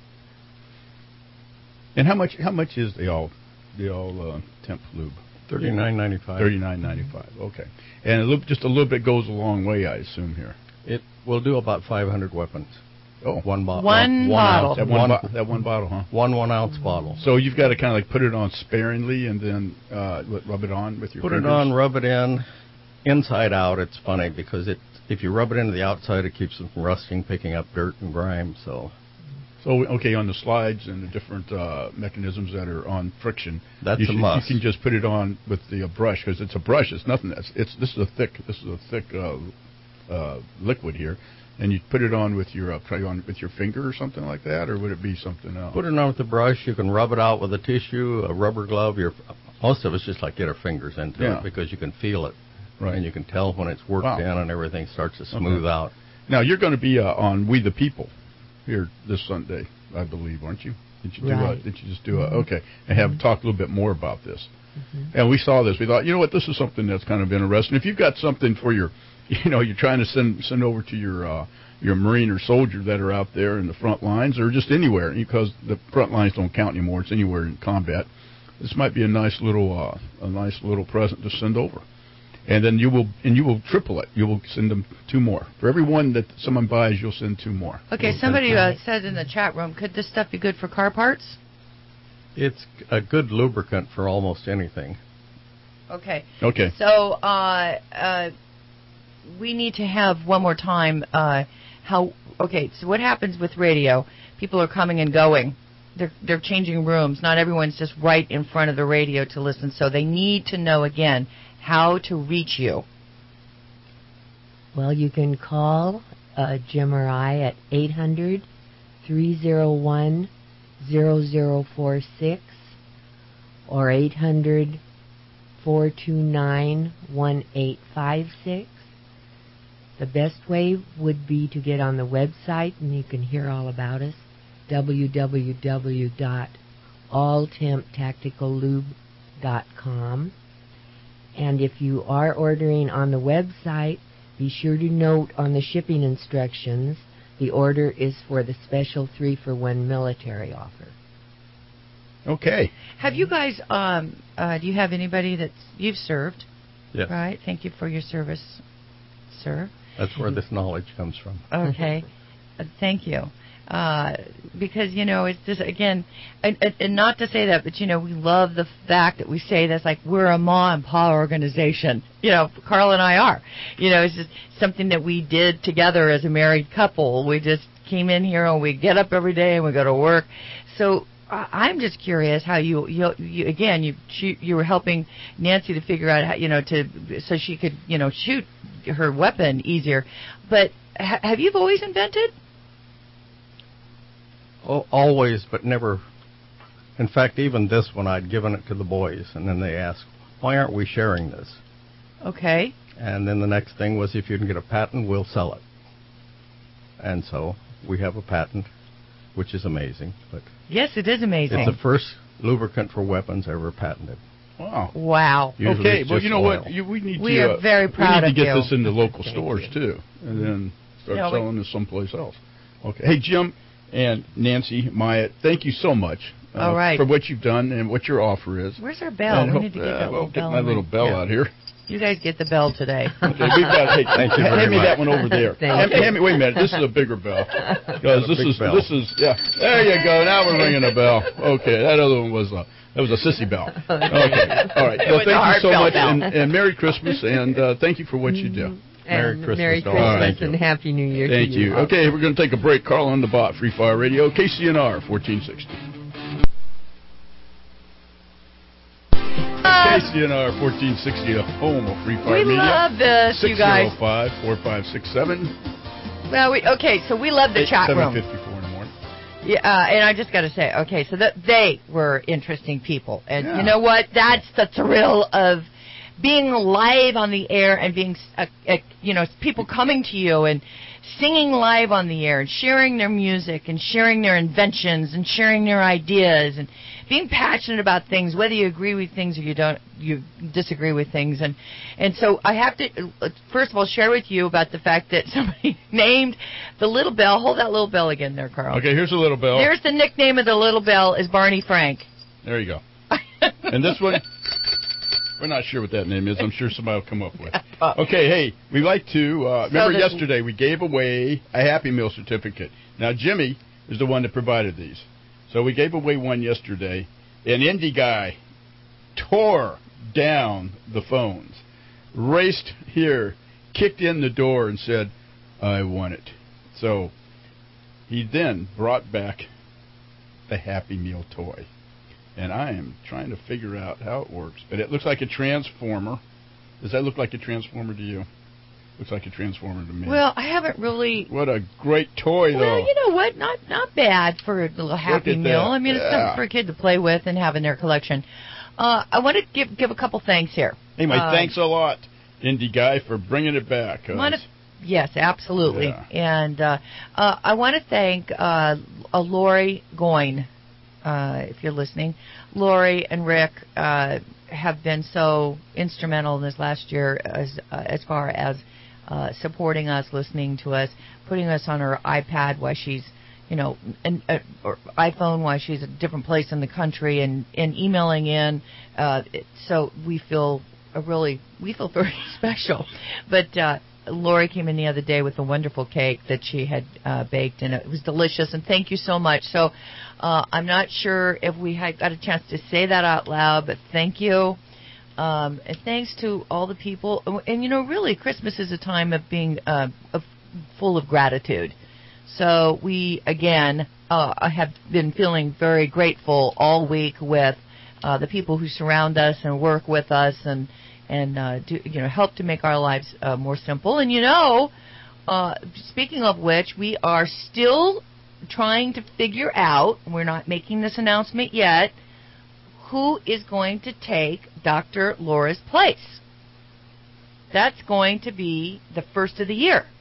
[SPEAKER 2] And how much is the all temp lube?
[SPEAKER 7] $39.95.
[SPEAKER 2] $39.95. Okay. And just a little bit goes a long way, I assume here.
[SPEAKER 7] It will do about 500 weapons.
[SPEAKER 2] Oh,
[SPEAKER 3] one bottle.
[SPEAKER 2] That one bottle, huh?
[SPEAKER 7] 1 ounce bottle.
[SPEAKER 2] So you've got to kind of like put it on sparingly and then rub it on with your fingers?
[SPEAKER 7] Put it on, rub it in, inside out. It's funny because if you rub it into the outside, it keeps it from rusting, picking up dirt and grime. So okay, on the slides and the different mechanisms that are on friction, that's a must.
[SPEAKER 2] You can just put it on with the brush because it's a brush. It's nothing. This is a thick liquid here. And you put it on with your finger or something like that, or would it be something else?
[SPEAKER 7] Put it on with the brush. You can rub it out with a tissue, a rubber glove. Most of us just like get our fingers into it because you can feel it,
[SPEAKER 2] right?
[SPEAKER 7] And you can tell when it's worked in and everything starts to smooth out.
[SPEAKER 2] Now you're going to be on We the People here this Sunday, I believe, aren't you? Did you do
[SPEAKER 1] right.
[SPEAKER 2] Did you just do okay? And have talked a little bit more about this. And we saw this. We thought, you know what, this is something that's kind of interesting. If you've got something for your you're trying to send over to your Marine or soldier that are out there in the front lines or just anywhere, because the front lines don't count anymore. It's anywhere in combat. This might be a nice little present to send over, and then you will triple it. You will send them 2 more for every one that someone buys. You'll send 2 more.
[SPEAKER 3] Okay, somebody said in the chat room, could this stuff be good for car parts?
[SPEAKER 7] It's a good lubricant for almost anything.
[SPEAKER 3] Okay.
[SPEAKER 2] So
[SPEAKER 3] we need to have one more time so what happens with radio? People are coming and going. They're changing rooms. Not everyone's just right in front of the radio to listen, so they need to know again how to reach you.
[SPEAKER 1] Well, you can call Jim or I at 800-301-0046 or 800-429-1856. The best way would be to get on the website, and you can hear all about us, www.alltemptacticallube.com. And if you are ordering on the website, be sure to note on the shipping instructions the order is for the special 3-for-1 military offer.
[SPEAKER 2] Okay.
[SPEAKER 3] Have you guys, do you have anybody that you've served?
[SPEAKER 7] Yes.
[SPEAKER 3] Right. Thank you for your service, sir.
[SPEAKER 7] That's where this knowledge comes from.
[SPEAKER 3] Okay. Thank you. Because, it's just, again, and not to say that, but, we love the fact that we say that's like we're a ma and pa organization. Carl and I are. It's just something that we did together as a married couple. We just came in here and we get up every day and we go to work. So I'm just curious how you were helping Nancy to figure out how, so she could, shoot her weapon easier. But have you always invented?
[SPEAKER 7] Oh, always, but never. In fact, even this one, I'd given it to the boys, and then they asked, why aren't we sharing this?
[SPEAKER 3] Okay.
[SPEAKER 7] And then the next thing was, if you can get a patent, we'll sell it. And so we have a patent, which is amazing. But
[SPEAKER 3] yes, it is amazing.
[SPEAKER 7] it's the first lubricant for weapons ever patented.
[SPEAKER 2] Wow.
[SPEAKER 3] Wow.
[SPEAKER 7] Usually
[SPEAKER 2] Okay,
[SPEAKER 7] it's
[SPEAKER 2] well,
[SPEAKER 7] just
[SPEAKER 2] you know
[SPEAKER 7] oil.
[SPEAKER 2] what? We
[SPEAKER 3] are very proud
[SPEAKER 2] we need
[SPEAKER 3] of
[SPEAKER 2] to get
[SPEAKER 3] you.
[SPEAKER 2] this into local stores, too, and then start selling this someplace else. Okay. Hey, Jim and Nancy, Maya, thank you so much
[SPEAKER 3] all right.
[SPEAKER 2] for what you've done and what your offer is.
[SPEAKER 3] Where's our bell?
[SPEAKER 2] And
[SPEAKER 3] We need to get that little
[SPEAKER 2] get
[SPEAKER 3] bell.
[SPEAKER 2] my little bell out here.
[SPEAKER 3] You guys get the bell today.
[SPEAKER 2] Okay, we've got. Hey,
[SPEAKER 7] Thank you very
[SPEAKER 2] hand me
[SPEAKER 7] much.
[SPEAKER 2] that one over there.
[SPEAKER 1] Thank
[SPEAKER 2] Hand me. Wait a minute. This is a bigger bell. Because
[SPEAKER 7] Got a big bell.
[SPEAKER 2] This is. Yeah. There you go. Now we're ringing a bell. Okay. That other one was a sissy bell. Okay. All right. Well,
[SPEAKER 3] was a
[SPEAKER 2] thank you so
[SPEAKER 3] heartfelt
[SPEAKER 2] much,
[SPEAKER 3] bell.
[SPEAKER 2] and Merry Christmas, and thank you for what you do.
[SPEAKER 7] Merry
[SPEAKER 1] And
[SPEAKER 7] Christmas
[SPEAKER 1] Merry
[SPEAKER 7] to all.
[SPEAKER 1] Christmas
[SPEAKER 2] Thank you.
[SPEAKER 1] and Happy New Year
[SPEAKER 2] Thank
[SPEAKER 1] to you.
[SPEAKER 2] you. Okay, we're going to take a break. Carl on the Bot, Free Fire Radio, KCNR 1460. KCNR 1460, the home of Free Fire
[SPEAKER 3] We
[SPEAKER 2] Media.
[SPEAKER 3] love this, you guys.
[SPEAKER 2] 605-4567.
[SPEAKER 3] Well, so we love the chat room.
[SPEAKER 2] 7:54 in the morning.
[SPEAKER 3] Yeah, and I just got to say, okay, so they were interesting people. And
[SPEAKER 2] Yeah.
[SPEAKER 3] you know what? That's the thrill of being live on the air and being, people coming to you and singing live on the air and sharing their music and sharing their inventions and sharing their ideas and being passionate about things, whether you agree with things or you disagree with things. And so I have to, first of all, share with you about the fact that somebody named the little bell. Hold that little bell again there, Carl.
[SPEAKER 2] Okay, here's a little bell.
[SPEAKER 3] There's the nickname of the little bell is Barney Frank.
[SPEAKER 2] There you go. And this one, we're not sure what that name is. I'm sure somebody will come up with. Okay, hey, we like to, remember yesterday we gave away a Happy Meal certificate. Now, Jimmy is the one that provided these. So we gave away one yesterday. An indie guy tore down the phones, raced here, kicked in the door and said, I want it. So he then brought back the Happy Meal toy. And I am trying to figure out how it works. But it looks like a transformer. Does that look like a transformer to you? Looks like a transformer to me.
[SPEAKER 3] Well, I haven't really.
[SPEAKER 2] What a great toy, though.
[SPEAKER 3] Well, you know what? Not bad for a little Happy Meal.
[SPEAKER 2] that.
[SPEAKER 3] I mean, it's something for a kid to play with and have in their collection. I want to give a couple thanks here.
[SPEAKER 2] Anyway, thanks a lot, indie guy, for bringing it back.
[SPEAKER 3] Yes, absolutely.
[SPEAKER 2] Yeah.
[SPEAKER 3] And I want to thank Lori Goyne, if you're listening. Lori and Rick have been so instrumental in this last year as far as supporting us, listening to us, putting us on her iPad while she's, or iPhone while she's a different place in the country, and emailing in. So we feel very special. But Lori came in the other day with a wonderful cake that she had baked, and it was delicious. And thank you so much. So I'm not sure if we had got a chance to say that out loud, but thank you. And thanks to all the people. And, really, Christmas is a time of being full of gratitude. So we, again, have been feeling very grateful all week with the people who surround us and work with us and help to make our lives more simple. And, speaking of which, we are still trying to figure out, we're not making this announcement yet, who is going to take Dr. Laura's place. That's going to be the first of the year.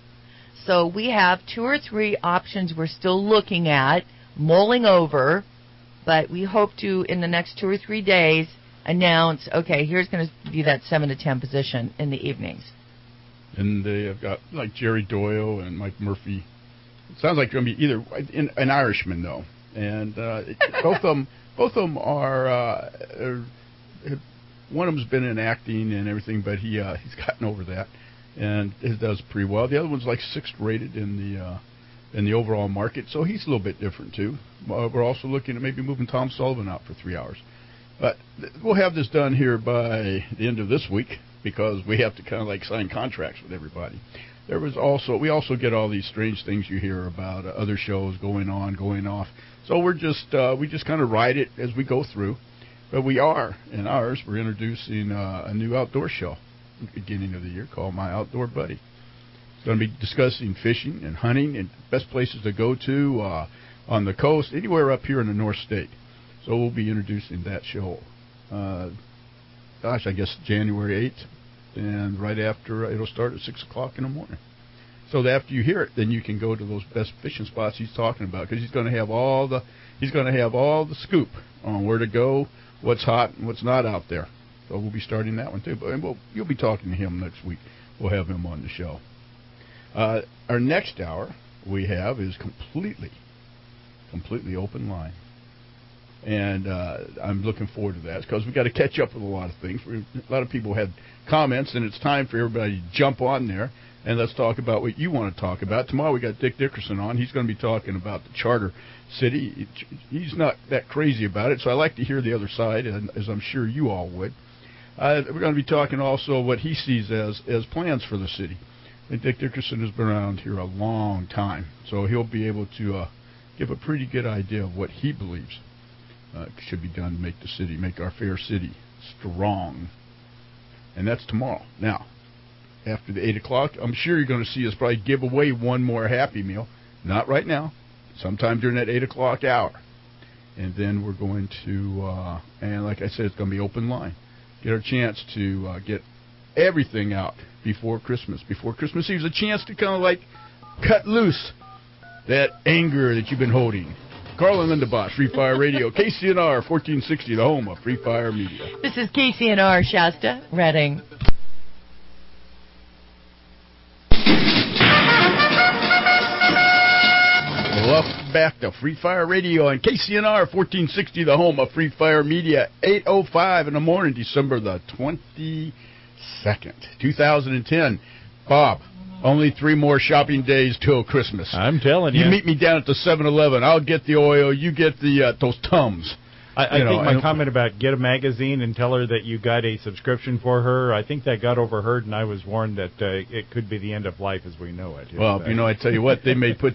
[SPEAKER 3] So we have 2 or 3 options we're still looking at, mulling over, but we hope to, in the next 2 or 3 days, announce, okay, here's going to be that 7 to 10 position in the evenings.
[SPEAKER 2] And they have got like Jerry Doyle and Mike Murphy. It sounds like going to be either an Irishman though, and both of them are. One of them's been in acting and everything, but he's gotten over that, and it does pretty well. The other one's like 6th rated in the overall market, so he's a little bit different too. We're also looking at maybe moving Tom Sullivan out for 3 hours, but we'll have this done here by the end of this week because we have to kind of like sign contracts with everybody. We also get all these strange things you hear about other shows going on, going off. So we just kind of ride it as we go through. But we're introducing a new outdoor show at the beginning of the year called My Outdoor Buddy. It's going to be discussing fishing and hunting and best places to go to on the coast, anywhere up here in the North State. So we'll be introducing that show, I guess January 8th. And right after, it'll start at 6 o'clock in the morning. So that after you hear it, then you can go to those best fishing spots he's talking about because he's going to have all the scoop on where to go, what's hot and what's not out there. So we'll be starting that one too. But you'll be talking to him next week. We'll have him on the show. Our next hour we have is completely open line. And I'm looking forward to that because we've got to catch up with a lot of things. A lot of people had comments, and it's time for everybody to jump on there, and let's talk about what you want to talk about. Tomorrow we got Dick Dickerson on. He's going to be talking about the charter city. He's not that crazy about it, so I like to hear the other side, as I'm sure you all would. We're going to be talking also what he sees as plans for the city. And Dick Dickerson has been around here a long time, so he'll be able to give a pretty good idea of what he believes should be done to make our fair city strong. And that's tomorrow. Now, after the 8 o'clock, I'm sure you're going to see us probably give away one more Happy Meal. Not right now. Sometime during that 8 o'clock hour. And then we're going to, and like I said, it's going to be open line. Get our chance to get everything out before Christmas. Before Christmas Eve is a chance to kind of like cut loose that anger that you've been holding. Carl and Lindenbosch, Free Fire Radio, KCNR 1460, the home of Free Fire Media.
[SPEAKER 3] This is KCNR Shasta, Reading.
[SPEAKER 2] Welcome back to Free Fire Radio on KCNR 1460, the home of Free Fire Media, 8:05 in the morning, December the 22nd, 2010. Bob. Only 3 more shopping days till Christmas.
[SPEAKER 4] I'm telling you.
[SPEAKER 2] You meet me down at the 7-Eleven. I'll get the oil. You get the those Tums.
[SPEAKER 4] I think my comment about get a magazine and tell her that you got a subscription for her, I think that got overheard, and I was warned that it could be the end of life as we know it.
[SPEAKER 2] Well, I tell you what, they may put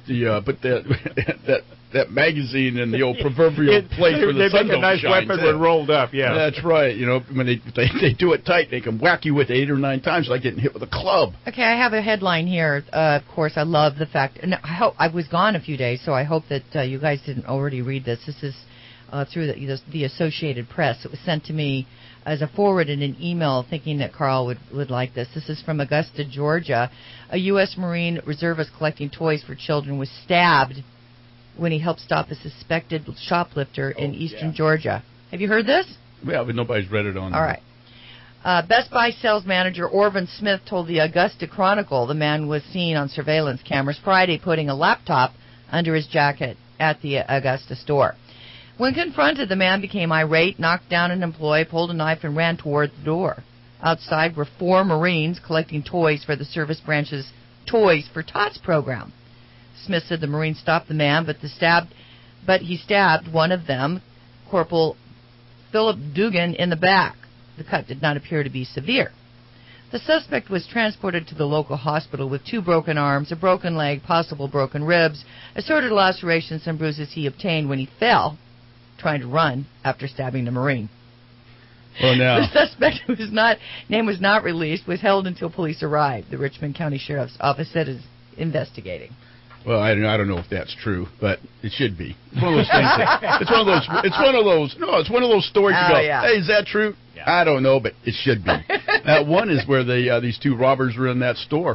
[SPEAKER 2] that magazine in the old proverbial place where the sun don't shine. They make a nice
[SPEAKER 4] weapon when rolled up, yeah.
[SPEAKER 2] That's right. When they do it tight, they can whack you with it 8 or 9 times like getting hit with a club.
[SPEAKER 3] Okay, I have a headline here. Of course, I love the fact, and I was gone a few days, so I hope that you guys didn't already read this. This is through the Associated Press. It was sent to me as a forward in an email thinking that Carl would like this. This is from Augusta, Georgia. A U.S. Marine reservist collecting toys for children was stabbed when he helped stop a suspected shoplifter in eastern Georgia. Have you heard this?
[SPEAKER 2] Yeah, but nobody's read it on.
[SPEAKER 3] All right. Best Buy sales manager Orvin Smith told the Augusta Chronicle the man was seen on surveillance cameras Friday putting a laptop under his jacket at the Augusta store. When confronted, the man became irate, knocked down an employee, pulled a knife, and ran toward the door. Outside were 4 Marines collecting toys for the service branch's Toys for Tots program. Smith said the Marine stopped the man, but he stabbed one of them, Corporal Philip Dugan, in the back. The cut did not appear to be severe. The suspect was transported to the local hospital with 2 broken arms, a broken leg, possible broken ribs, assorted lacerations and bruises he obtained when he fell, trying to run after stabbing the Marine.
[SPEAKER 2] Well, now.
[SPEAKER 3] The suspect, whose name was not released, was held until police arrived. The Richmond County Sheriff's Office said is investigating.
[SPEAKER 2] Well, I don't know if that's true, but it should be. It's one of those things. It's one of those stories you go, hey, is that true? Yeah. I don't know, but it should be. One is where these 2 robbers were in that store,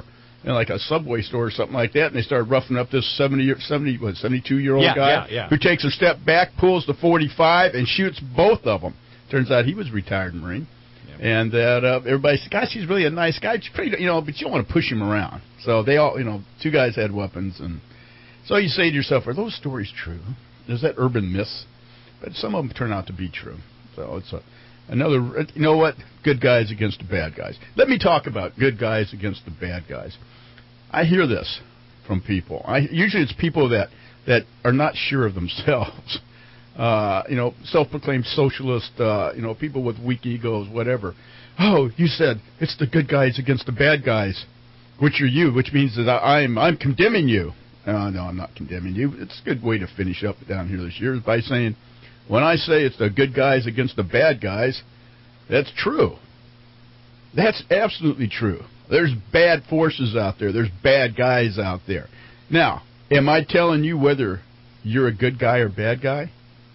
[SPEAKER 2] like a Subway store or something like that, and they started roughing up this 72-year-old guy who takes a step back, pulls the .45, and shoots both of them. Turns out he was a retired Marine. And that everybody said, gosh, he's really a nice guy. He's pretty, but you don't want to push him around. So they all, two guys had weapons. And so you say to yourself, are those stories true? Is that urban myths? But some of them turn out to be true. So it's another, good guys against the bad guys. Let me talk about good guys against the bad guys. I hear this from people. Usually it's people that are not sure of themselves. Self-proclaimed socialist, people with weak egos, whatever. Oh, you said it's the good guys against the bad guys, which are you, which means that I'm condemning you. No, I'm not condemning you. It's a good way to finish up down here this year by saying, when I say it's the good guys against the bad guys, that's true. That's absolutely true. There's bad forces out there. There's bad guys out there. Now, am I telling you whether you're a good guy or bad guy?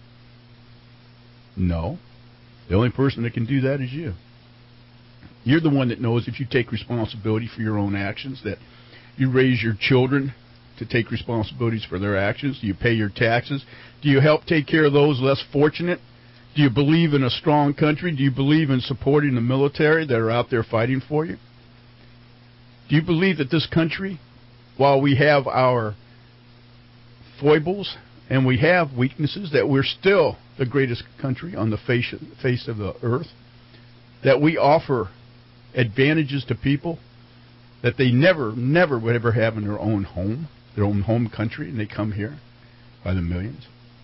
[SPEAKER 2] No. The only person that can do that is you. You're the one that knows if you take responsibility for your own actions, that you raise your children to take responsibilities for their actions. Do you pay your taxes? Do you help take care of those less fortunate? Do you believe in a strong country? Do you believe in supporting the military that are out there fighting for you? Do you believe that this country, while we have our foibles and we have weaknesses, that we're still the greatest country on the face of the earth, that we offer advantages to people that they never would ever have in their own home country, and they come here by the millions?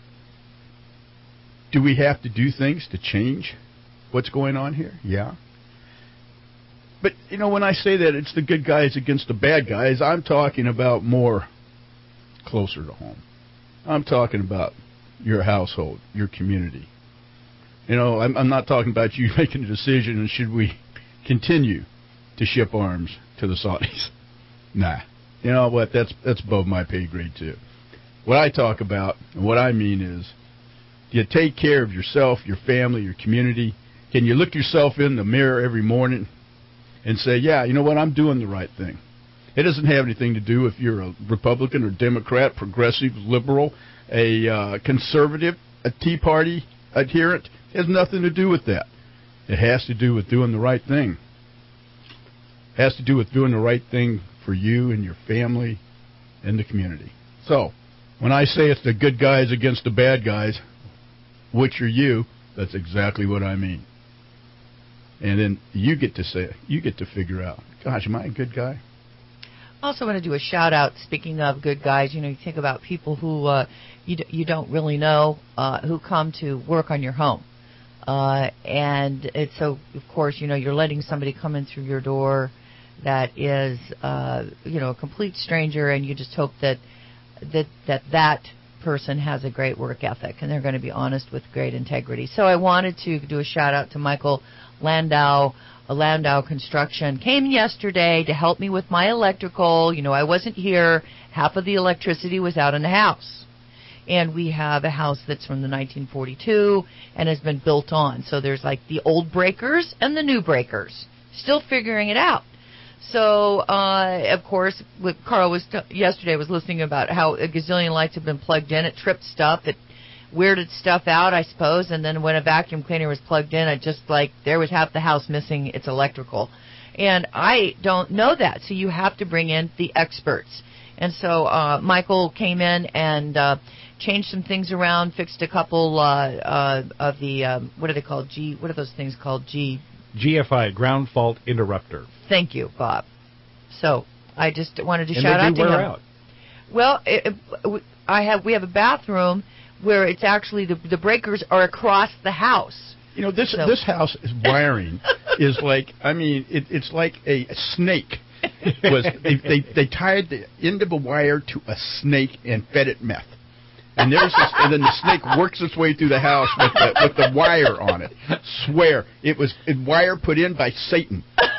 [SPEAKER 2] Do we have to do things to change what's going on here? Yeah. But, when I say that it's the good guys against the bad guys, I'm talking about more closer to home. I'm talking about your household, your community. I'm not talking about you making a decision and should we continue to ship arms to the Saudis. Nah. You know what? That's above my pay grade too. What I talk about and what I mean is, do you take care of yourself, your family, your community? Can you look yourself in the mirror every morning and say, yeah, you know what? I'm doing the right thing. It doesn't have anything to do if you're a Republican or Democrat, progressive, liberal, a conservative, a Tea Party adherent. It has nothing to do with that. It has to do with doing the right thing. It has to do with doing the right thing for you and your family and the community. So, when I say it's the good guys against the bad guys, which are you, that's exactly what I mean. And then you get to figure out, gosh, am I a good guy?
[SPEAKER 3] I also want to do a shout out. Speaking of good guys, you think about people who you don't really know who come to work on your home, and it's so of course you're letting somebody come in through your door that is a complete stranger, and you just hope that person has a great work ethic and they're going to be honest with great integrity. So I wanted to do a shout out to Michael Landau. Landau Construction came yesterday to help me with my electrical. I wasn't here. Half of the electricity was out in the house. And we have a house that's from the 1942 and has been built on. So there's like the old breakers and the new breakers. Still figuring it out. So, of course, what Carl was yesterday was listening about how a gazillion lights have been plugged in. It tripped stuff. It weirded stuff out, I suppose, and then when a vacuum cleaner was plugged in, there was half the house missing its electrical. And I don't know that, so you have to bring in the experts. And so Michael came in and changed some things around, fixed a couple of the, what are they called? What are those things called?
[SPEAKER 4] GFI, ground fault interrupter.
[SPEAKER 3] Thank you, Bob. So I just wanted to shout out to him.
[SPEAKER 4] Out.
[SPEAKER 3] Well, we have a bathroom where it's actually the breakers are across the house.
[SPEAKER 2] This house is wiring is like, it's like a snake. They tied the end of a wire to a snake and fed it meth. And and then the snake works its way through the house with the wire on it. Swear it was wire put in by Satan.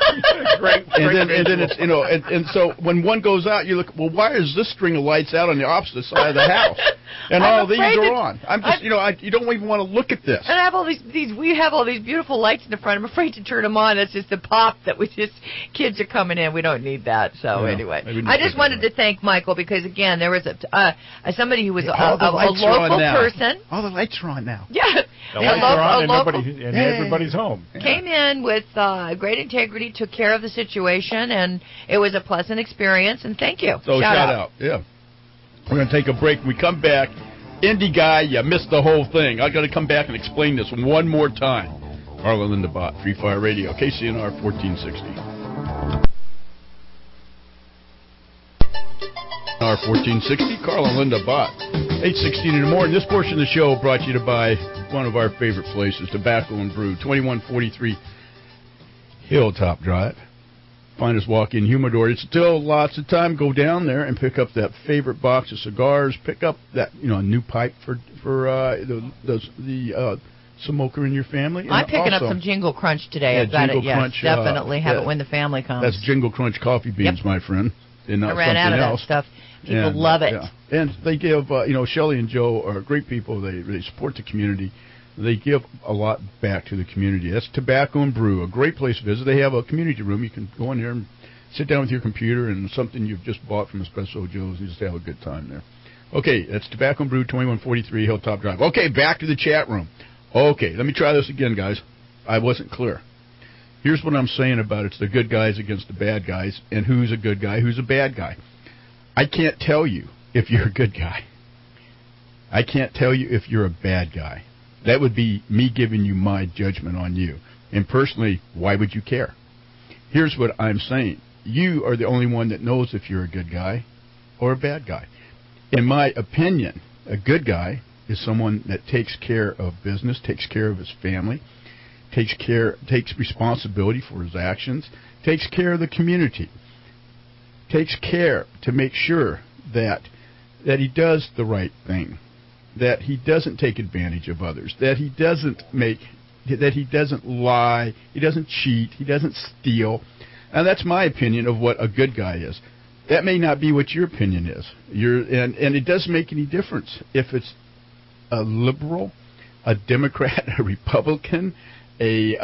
[SPEAKER 2] and then it's and so when one goes out, you look. Well, why is this string of lights out on the opposite side of the house, and all these are on? I'm just you don't even want to look at this.
[SPEAKER 3] And I have all these. We have all these beautiful lights in the front. I'm afraid to turn them on. It's just the pop that kids are coming in. We don't need that. So anyway, I just wanted to thank Michael because again there was somebody who was a local person.
[SPEAKER 2] All the lights are on now.
[SPEAKER 3] Yeah,
[SPEAKER 4] the lights are on and everybody's home.
[SPEAKER 3] Came in with great integrity, took care of the situation, and it was a pleasant experience. And thank you.
[SPEAKER 2] So shout out. Yeah. We're going to take a break. When we come back, Indie Guy, you missed the whole thing. I got to come back and explain this one more time. Carla Linda Bott, Free Fire Radio, KCNR 1460. Our 1460, Carla Linda Bott, 8:16 in the morning. This portion of the show brought to you by one of our favorite places, Tobacco and Brew, 2143 Hilltop Drive. Finest walk-in humidor. It's still lots of time. Go down there and pick up that favorite box of cigars. Pick up that a new pipe for the smoker in your family.
[SPEAKER 3] I'm picking up some Jingle Crunch today.
[SPEAKER 2] Yeah,
[SPEAKER 3] I've got
[SPEAKER 2] Jingle
[SPEAKER 3] it. Yes,
[SPEAKER 2] Crunch,
[SPEAKER 3] definitely have it when the family comes.
[SPEAKER 2] That's Jingle Crunch coffee beans, my friend. And not
[SPEAKER 3] I ran out of
[SPEAKER 2] else.
[SPEAKER 3] that stuff. People love it.
[SPEAKER 2] Yeah. And they give, Shelley and Joe are great people. They support the community. They give a lot back to the community. That's Tobacco and Brew, a great place to visit. They have a community room. You can go in there and sit down with your computer and something you've just bought from Espresso Joe's and just have a good time there. Okay, that's Tobacco and Brew, 2143 Hilltop Drive. Okay, back to the chat room. Okay, let me try this again, guys. I wasn't clear. Here's what I'm saying about it's the good guys against the bad guys, and who's a good guy, who's a bad guy. I can't tell you if you're a good guy. I can't tell you if you're a bad guy. That would be me giving you my judgment on you. And personally, why would you care? Here's what I'm saying. You are the only one that knows if you're a good guy or a bad guy. In my opinion, a good guy is someone that takes care of business, takes care of his family, takes responsibility for his actions, takes care of the community, takes care to make sure that he does the right thing, that he doesn't take advantage of others, that he doesn't lie, he doesn't cheat, he doesn't steal. And that's my opinion of what a good guy is. That may not be what your opinion is. And it doesn't make any difference if it's a liberal, a Democrat, a Republican, a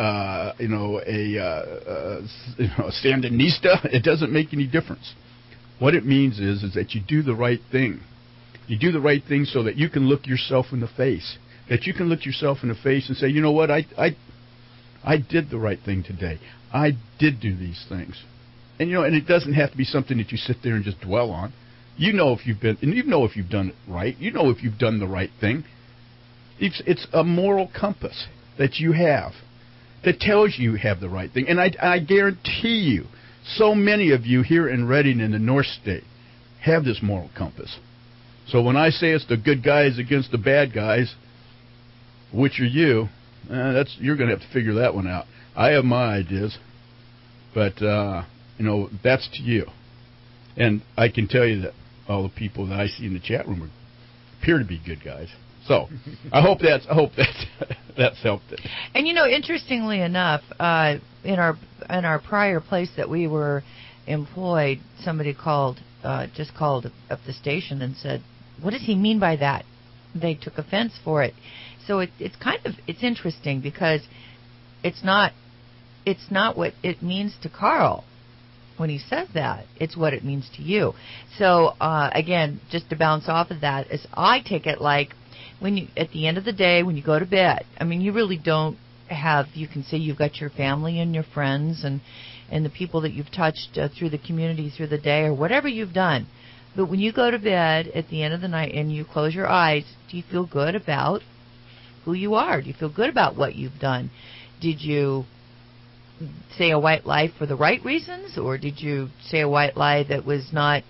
[SPEAKER 2] Sandinista. It doesn't make any difference. What it means is that you do the right thing. You do the right thing so that you can look yourself in the face. That you can look yourself in the face and say, you know what, I did the right thing today. I did do these things. And and it doesn't have to be something that you sit there and just dwell on. You know if you've done it right. You know if you've done the right thing. It's a moral compass that you have that tells you have the right thing. And I guarantee you, so many of you here in Redding in the North State have this moral compass. So when I say it's the good guys against the bad guys, which are you? You're going to have to figure that one out. I have my ideas, but that's to you. And I can tell you that all the people that I see in the chat room appear to be good guys. So I hope that's helped it. And
[SPEAKER 3] interestingly enough, in our prior place that we were employed, somebody called up the station and said, "What does he mean by that?" They took offense for it. So it's interesting because it's not what it means to Carl when he says that. It's what it means to you. So again, just to bounce off of that, is I take it like when you, at the end of the day, when you go to bed, I mean, you really don't have, you can say you've got your family and your friends and the people that you've touched through the community, through the day, or whatever you've done. But when you go to bed at the end of the night and you close your eyes, do you feel good about who you are? Do you feel good about what you've done? Did you say a white lie for the right reasons, or did you say a white lie that was not,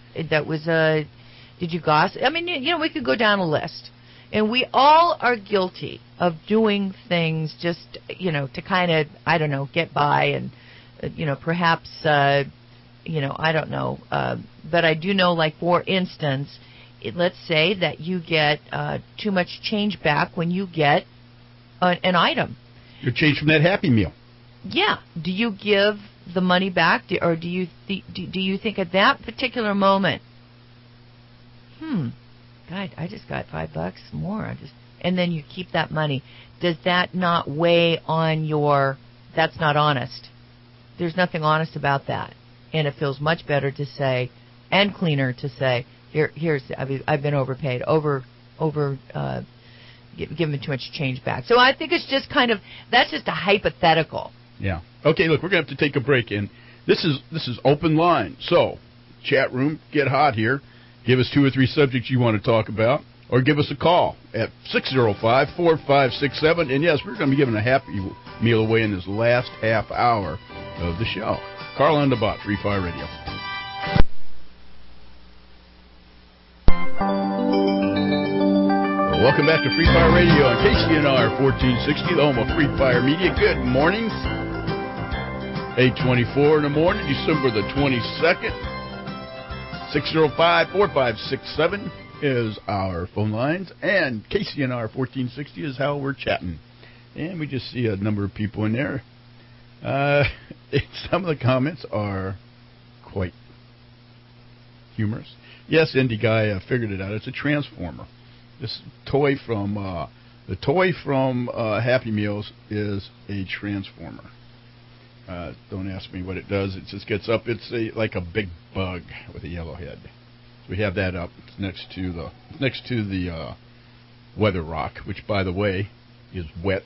[SPEAKER 3] did you gossip? I mean, we could go down a list. And we all are guilty of doing things just, to kind of, I don't know, get by and, perhaps, I don't know. But I do know, like, for instance, let's say that you get too much change back when you get an item.
[SPEAKER 2] Your change from that Happy Meal.
[SPEAKER 3] Yeah. Do you give the money back, or do you think at that particular moment, God, I just got $5 more, and then you keep that money? Does that not weigh on your? That's not honest. There's nothing honest about that, and it feels much better to say, and cleaner to say, here's I've been overpaid, given too much change back. So I think it's just that's just a hypothetical.
[SPEAKER 2] Yeah. Okay, look, we're going to have to take a break, and this is open line. So, chat room, get hot here. Give us 2 or 3 subjects you want to talk about, or give us a call at 605-4567. And yes, we're going to be giving a Happy Meal away in this last half hour of the show. Carl Underbot, Free Fire Radio. Welcome back to Free Fire Radio on KCNR 1460, the home of Free Fire Media. Good morning. 8:24 in the morning, December the 22nd. 605-4567 is our phone lines, and KCNR 1460 is how we're chatting. And we just see a number of people in there. Some of the comments are quite humorous. Yes, Indy Guy figured it out. It's a transformer. This toy from Happy Meals is a transformer. Don't ask me what it does. It just gets up. It's like a big bug with a yellow head. So we have that up. It's next to the weather rock, which, by the way, is wet.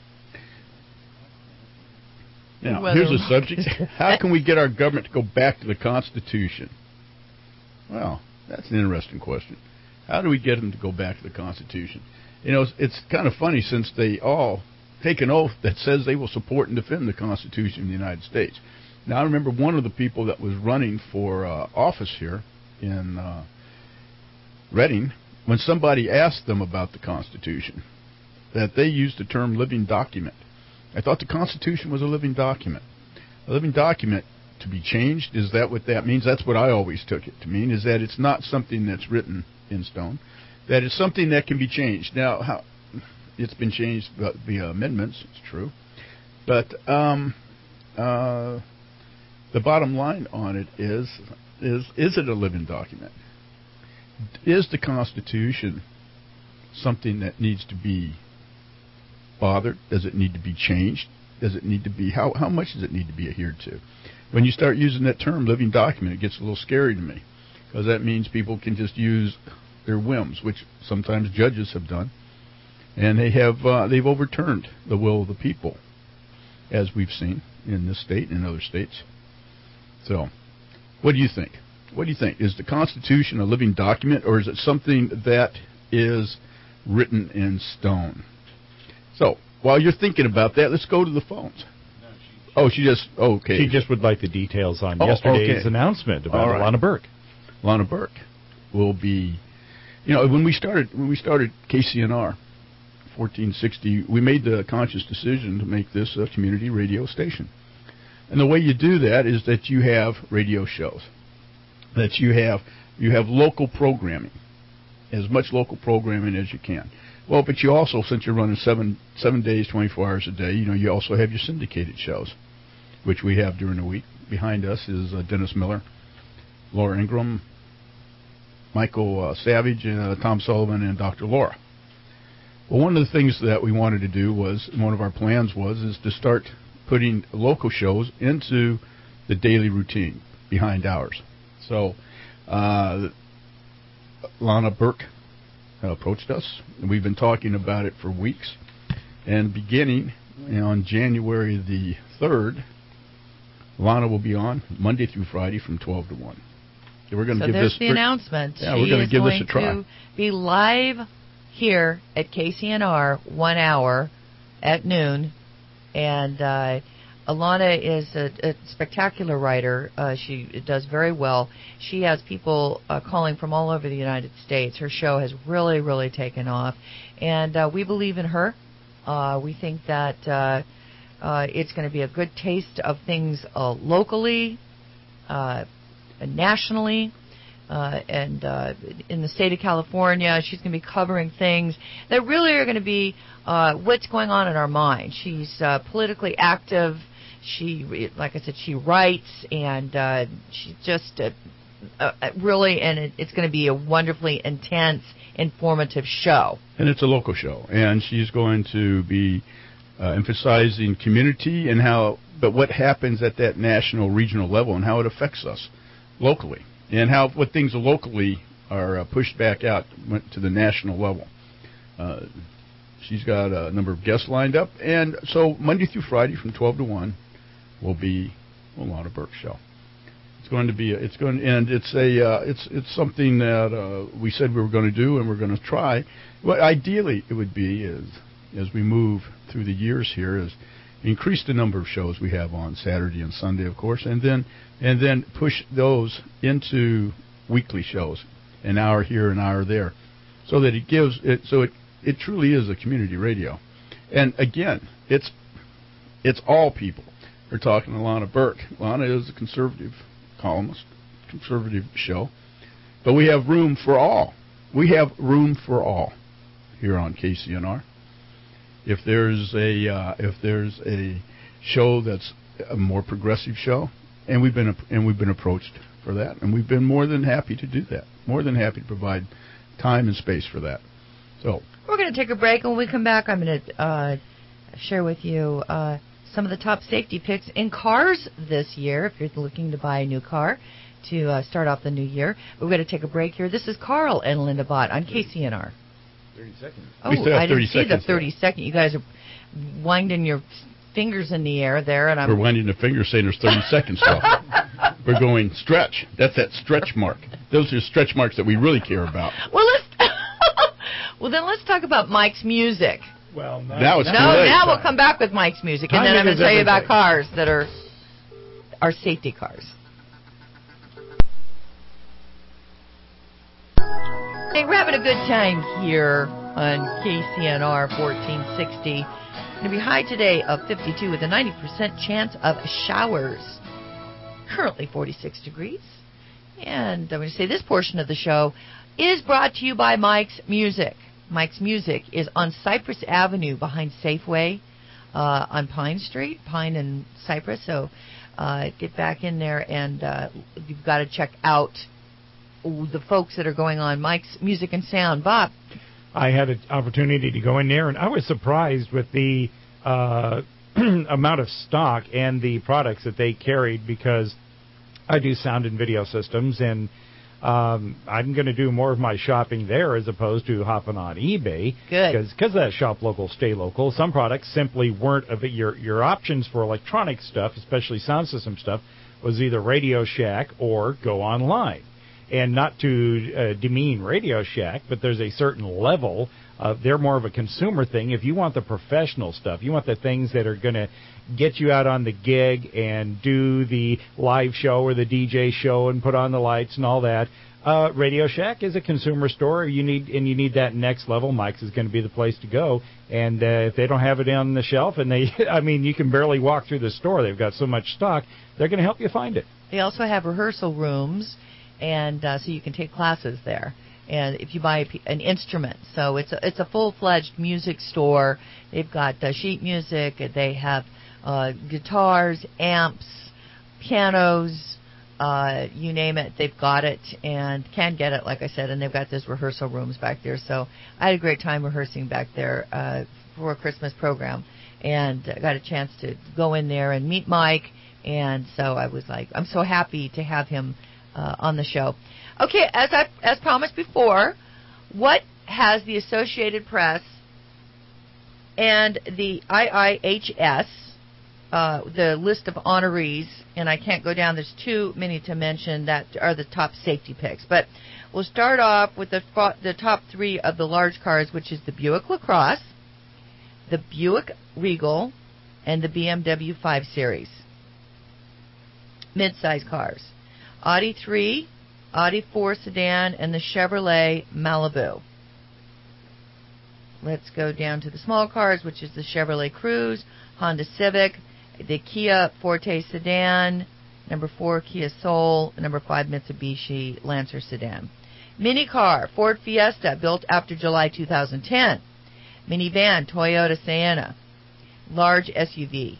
[SPEAKER 2] Now, here's a subject. How can we get our government to go back to the Constitution? Well, that's an interesting question. How do we get them to go back to the Constitution? You know, it's kind of funny, since they all take an oath that says they will support and defend the Constitution of the United States. Now, I remember one of the people that was running for office here in Reading, when somebody asked them about the Constitution, that they used the term living document. I thought the Constitution was a living document. A living document to be changed, is that what that means? That's what I always took it to mean, is that it's not something that's written in stone, that it's something that can be changed. Now, how it's been changed via amendments, it's true. But the bottom line on it is it a living document? Is the Constitution something that needs to be bothered? Does it need to be changed? Does it need to be, how much does it need to be adhered to? When you start using that term, living document, it gets a little scary to me, because that means people can just use their whims, which sometimes judges have done. And they've overturned the will of the people, as we've seen in this state and in other states. So, what do you think? What do you think? Is the Constitution a living document, or is it something that is written in stone? So, while you're thinking about that, let's go to the phones. She just would like the details on yesterday's announcement about Alana Burke. Alana Burke will be, when we started KCNR 1460, we made the conscious decision to make this a community radio station. And the way you do that is that you have radio shows, that you have local programming, as much local programming as you can. Well, but you also, since you're running 7 days, 24 hours a day, you also have your syndicated shows, which we have during the week. Behind us is Dennis Miller, Laura Ingram, Michael Savage, Tom Sullivan, and Dr. Laura. Well, one of the things that we wanted to do one of our plans is to start putting local shows into the daily routine behind ours. So, Lana Burke approached us, and we've been talking about it for weeks. And beginning on January the 3rd, Lana will be on Monday through Friday from 12 to 1. So we're going to give this
[SPEAKER 3] the announcement.
[SPEAKER 2] Yeah, we're going to give this a try.
[SPEAKER 3] She is going to be live here at KCNR 1 hour at noon, and Alana is a spectacular writer. She does very well. She has people calling from all over the United States. Her show has really, really taken off, and we believe in her. We think that it's going to be a good taste of things locally, nationally. and in the state of California. She's going to be covering things that really are going to be what's going on in our mind. She's politically active. She, like I said, she writes, and she's just really, and it's going to be a wonderfully intense, informative show.
[SPEAKER 2] And it's a local show, and she's going to be emphasizing community and but what happens at that national, regional level, and how it affects us locally, and what things locally are pushed back out to the national level. She's got a number of guests lined up, and so Monday through Friday from 12 to 1 will be Lana Burke show. It's going to be it's something that we said we were going to do, and we're going to try. What ideally it would be is, as we move through the years here, is increase the number of shows we have on Saturday and Sunday, of course, and then push those into weekly shows, an hour here, an hour there, so that it truly is a community radio. And again, it's all people. We're talking to Lana Burke. Lana is a conservative columnist, conservative show, but we have room for all. We have room for all here on KCNR. If there's a show that's a more progressive show, and we've been approached for that, and we've been more than happy to do that. More than happy to provide time and space for that. So
[SPEAKER 3] we're going to take a break, and when we come back, I'm going to share with you some of the top safety picks in cars this year. If you're looking to buy a new car to start off the new year, we're going to take a break here. This is Carl and Linda Bott on KCNR.
[SPEAKER 4] 30 seconds.
[SPEAKER 3] Oh,
[SPEAKER 2] we still have
[SPEAKER 3] I
[SPEAKER 2] 30
[SPEAKER 3] didn't see the
[SPEAKER 2] seconds
[SPEAKER 3] 30 second. You guys are winding your fingers in the air there, and
[SPEAKER 2] we're winding the finger saying there's 30 seconds left. We're going stretch. That's that stretch mark. Those are stretch marks that we really care about.
[SPEAKER 3] Well, then let's talk about Mike's music.
[SPEAKER 4] Well,
[SPEAKER 2] now it's too late.
[SPEAKER 3] Now we'll come back with Mike's music, and then I'm going to tell you about cars that are safety cars. Hey, we're having a good time here on KCNR 1460. It's going to be high today of 52 with a 90% chance of showers. Currently 46 degrees. And I'm going to say this portion of the show is brought to you by Mike's Music. Mike's Music is on Cypress Avenue behind Safeway on Pine Street, Pine and Cypress. So get back in there, and you've got to check out the folks that are going on Mike's Music and Sound. Bob?
[SPEAKER 4] I had an opportunity to go in there, and I was surprised with the amount of stock and the products that they carried, because I do sound and video systems, and I'm going to do more of my shopping there as opposed to hopping on eBay.
[SPEAKER 3] Good.
[SPEAKER 4] Because that shop local, stay local. Some products simply weren't your options for electronic stuff, especially sound system stuff, was either Radio Shack or go online. And not to demean Radio Shack, but there's a certain level. They're more of a consumer thing. If you want the professional stuff, you want the things that are going to get you out on the gig and do the live show or the DJ show and put on the lights and all that. Radio Shack is a consumer store. You need that next level. Mike's is going to be the place to go. And if they don't have it on the shelf, and you can barely walk through the store. They've got so much stock. They're going to help you find it.
[SPEAKER 3] They also have rehearsal rooms, and so you can take classes there. And if you buy an instrument, so it's a full-fledged music store. They've got sheet music. They have guitars, amps, pianos, you name it. They've got it and can get it, like I said. And they've got those rehearsal rooms back there. So I had a great time rehearsing back there for a Christmas program, and I got a chance to go in there and meet Mike. And so I was like, I'm so happy to have him on the show. Okay, as promised before, what has the Associated Press and the IIHS, the list of honorees, and I can't go down, there's too many to mention, that are the top safety picks. But we'll start off with the top three of the large cars, which is the Buick LaCrosse, the Buick Regal, and the BMW 5 Series. Mid-size cars. Audi 3, Audi 4 sedan, and the Chevrolet Malibu. Let's go down to the small cars, which is the Chevrolet Cruze, Honda Civic, the Kia Forte sedan, Number 4, Kia Soul. Number 5, Mitsubishi Lancer sedan. Mini car, Ford Fiesta, built after July 2010. Minivan, Toyota Sienna. Large SUV.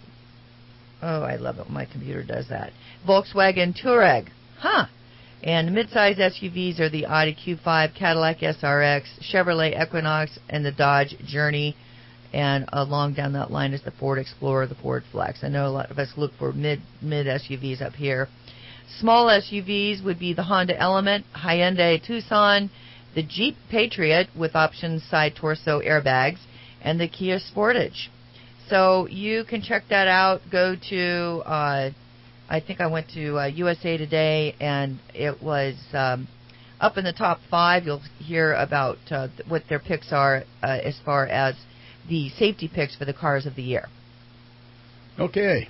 [SPEAKER 3] Oh, I love it when my computer does that. Volkswagen Touareg. And midsize SUVs are the Audi Q5, Cadillac SRX, Chevrolet Equinox, and the Dodge Journey. And along down that line is the Ford Explorer, the Ford Flex. I know a lot of us look for mid SUVs up here. Small SUVs would be the Honda Element, Hyundai Tucson, the Jeep Patriot with options side torso airbags, and the Kia Sportage. So you can check that out. Go to, I think I went to USA Today, and it was up in the top 5. You'll hear about what their picks are as far as the safety picks for the cars of the year.
[SPEAKER 2] Okay.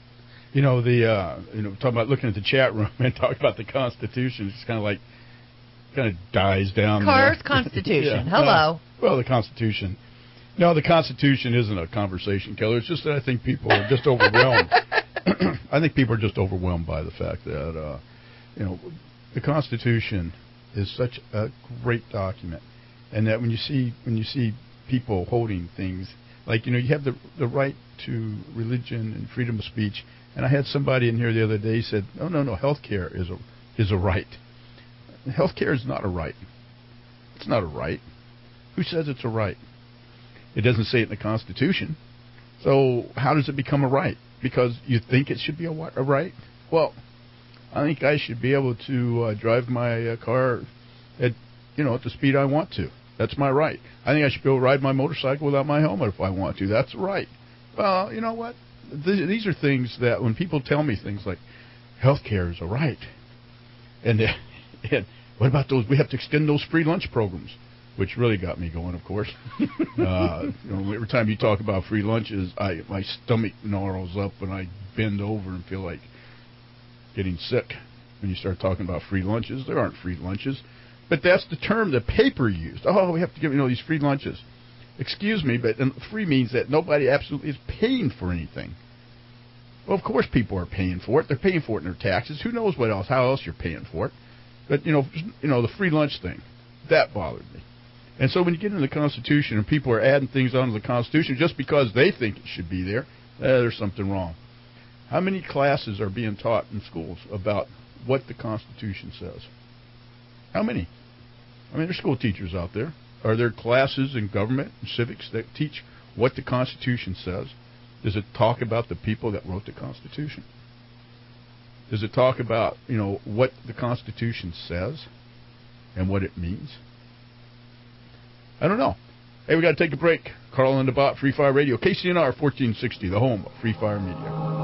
[SPEAKER 2] Talking about looking at the chat room and talking about the Constitution, it's kind of dies down
[SPEAKER 3] Cars,
[SPEAKER 2] there.
[SPEAKER 3] Constitution.
[SPEAKER 2] Yeah.
[SPEAKER 3] Hello.
[SPEAKER 2] Well, the Constitution. No, the Constitution isn't a conversation killer. It's just that I think people are just overwhelmed. I think people are just overwhelmed by the fact that, the Constitution is such a great document, and that when you see people holding things like, you have the right to religion and freedom of speech. And I had somebody in here the other day said, no, health care is a right. Health care is not a right. It's not a right. Who says it's a right? It doesn't say it in the Constitution. So how does it become a right? Because you think it should be a right? Well, I think I should be able to drive my car at the speed I want to. That's my right. I think I should be able to ride my motorcycle without my helmet if I want to. That's right. Well, you know what? These are things that when people tell me things like health care is a right, and what about those? We have to extend those free lunch programs, which really got me going, of course. Every time you talk about free lunches, my stomach gnarls up and I bend over and feel like getting sick when you start talking about free lunches. There aren't free lunches. But that's the term the paper used. Oh, we have to give these free lunches. Excuse me, but free means that nobody absolutely is paying for anything. Well, of course people are paying for it. They're paying for it in their taxes. Who knows how else you're paying for it? But, the free lunch thing, that bothered me. And so when you get into the Constitution and people are adding things onto the Constitution just because they think it should be there, there's something wrong. How many classes are being taught in schools about what the Constitution says? How many? There's school teachers out there. Are there classes in government and civics that teach what the Constitution says? Does it talk about the people that wrote the Constitution? Does it talk about, what the Constitution says and what it means? I don't know. Hey, we got to take a break. Carl and the Bot, Free Fire Radio, KCNR 1460, the home of Free Fire Media.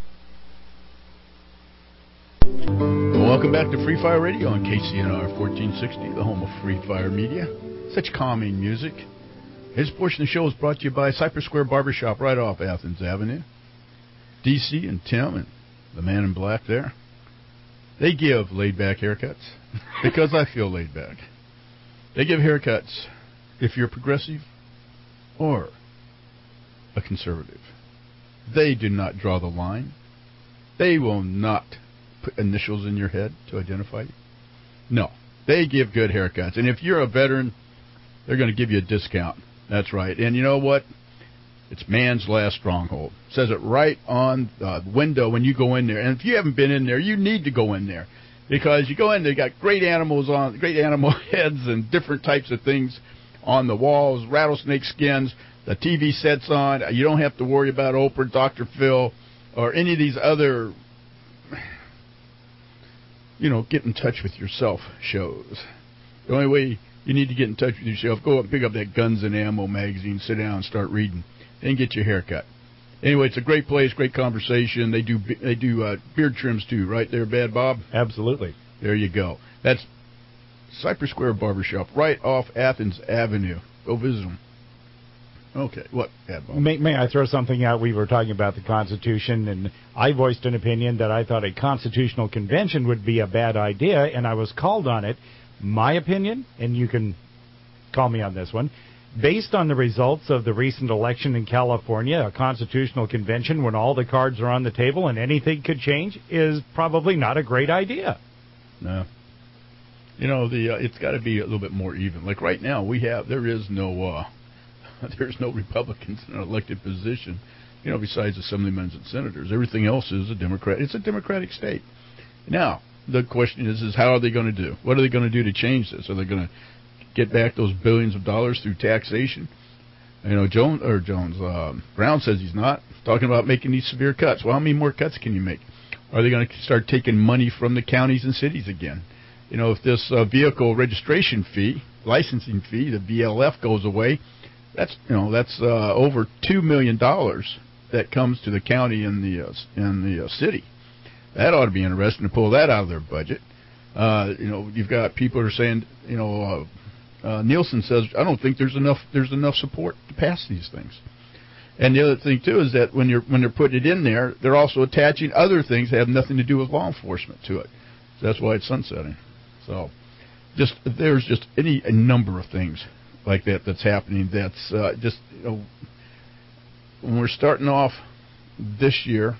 [SPEAKER 2] Welcome back to Free Fire Radio on KCNR 1460, the home of Free Fire Media. Such calming music. This portion of the show is brought to you by Cypress Square Barbershop right off Athens Avenue. DC and Tim and the man in black there. They give laid-back haircuts because I feel laid back. They give haircuts if you're progressive or a conservative. They do not draw the line. They will not put initials in your head to identify you. No, they give good haircuts. And if you're a veteran, they're going to give you a discount. That's right. And you know what? It's man's last stronghold. It says it right on the window when you go in there. And if you haven't been in there, you need to go in there. Because you go in there, you got great animal heads and different types of things on the walls, rattlesnake skins, the TV sets on. You don't have to worry about Oprah, Dr. Phil, or any of these other, get in touch with yourself shows. The only way you need to get in touch with yourself, go up and pick up that Guns and Ammo magazine, sit down and start reading, and get your hair cut. Anyway, it's a great place, great conversation. They do beard trims too, right there, Bad Bob?
[SPEAKER 4] Absolutely.
[SPEAKER 2] There you go. That's Cypress Square Barbershop, right off Athens Avenue. Go visit them. Okay, what, Bad Bob?
[SPEAKER 4] May I throw something out? We were talking about the Constitution, and I voiced an opinion that I thought a constitutional convention would be a bad idea, and I was called on it. My opinion, and you can call me on this one, based on the results of the recent election in California, a constitutional convention when all the cards are on the table and anything could change is probably not a great idea.
[SPEAKER 2] No. You know, it's got to be a little bit more even. Like right now, there's no Republicans in an elected position, you know, besides assemblymen and senators. Everything else is a Democrat. It's a Democratic state. Now, the question is how are they going to do? What are they going to do to change this? Are they going to get back those billions of dollars through taxation? You know, Brown says he's not talking about making these severe cuts. Well, how many more cuts can you make? Are they going to start taking money from the counties and cities again? You know, if this vehicle registration fee, licensing fee, the BLF goes away, that's over $2 million that comes to the county and the city. That ought to be interesting to pull that out of their budget. You know, you've got people who are saying, you know, Nielsen says, I don't think there's enough support to pass these things. And the other thing too is that when they're putting it in there, they're also attaching other things that have nothing to do with law enforcement to it. So that's why it's sunsetting. So there's just a number of things like that's happening. That's just, you know, when we're starting off this year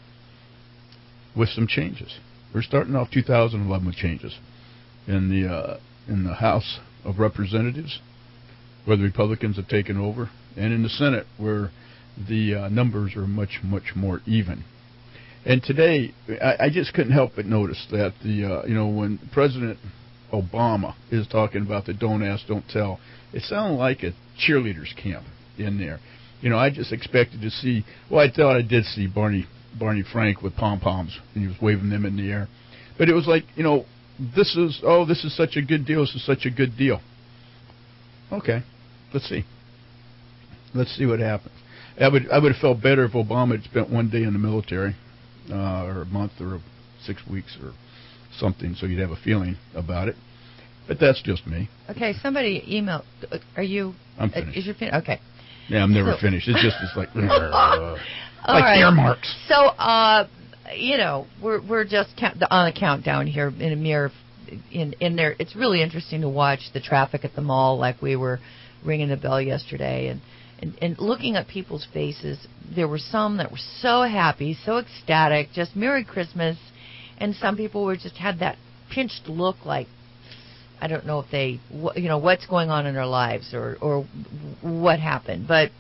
[SPEAKER 2] with some changes. We're starting off 2011 with changes in the House of Representatives, where the Republicans have taken over, and in the Senate, where the numbers are much, much more even. And today, I just couldn't help but notice that when President Obama is talking about the don't ask, don't tell, it sounded like a cheerleaders camp in there. You know, I just expected to see. Well, I thought I did see Barney Frank with pom poms, and he was waving them in the air. But it was like, you know, this is such a good deal. This is such a good deal. Okay, let's see. Let's see what happens. I would have felt better if Obama had spent one day in the military, or a month, or 6 weeks, or something, so you'd have a feeling about it. But that's just me.
[SPEAKER 3] Okay, somebody emailed. Are you?
[SPEAKER 2] I'm finished.
[SPEAKER 3] Is your okay?
[SPEAKER 2] Yeah, I'm never finished. It's like
[SPEAKER 3] right.
[SPEAKER 2] earmarks.
[SPEAKER 3] So, you know, we're just on a countdown here in a mere. In there, it's really interesting to watch the traffic at the mall. Like we were ringing the bell yesterday, and looking at people's faces. There were some that were so happy, so ecstatic, just Merry Christmas, and some people were just had that pinched look, like I don't know if they, you know, what's going on in their lives or what happened. But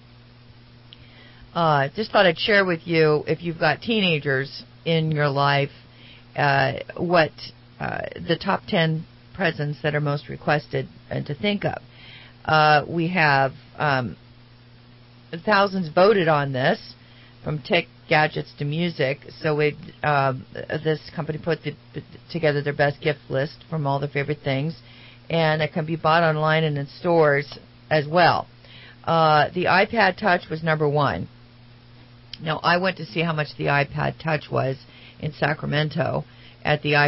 [SPEAKER 3] just thought I'd share with you, if you've got teenagers in your life, what the top 10 presents that are most requested and to think of. We have thousands voted on this, from tech gadgets to music. So this company put together their best gift list from all their favorite things, and it can be bought online and in stores as well. The iPad Touch was number one. Now, I went to see how much the iPad Touch was in Sacramento at the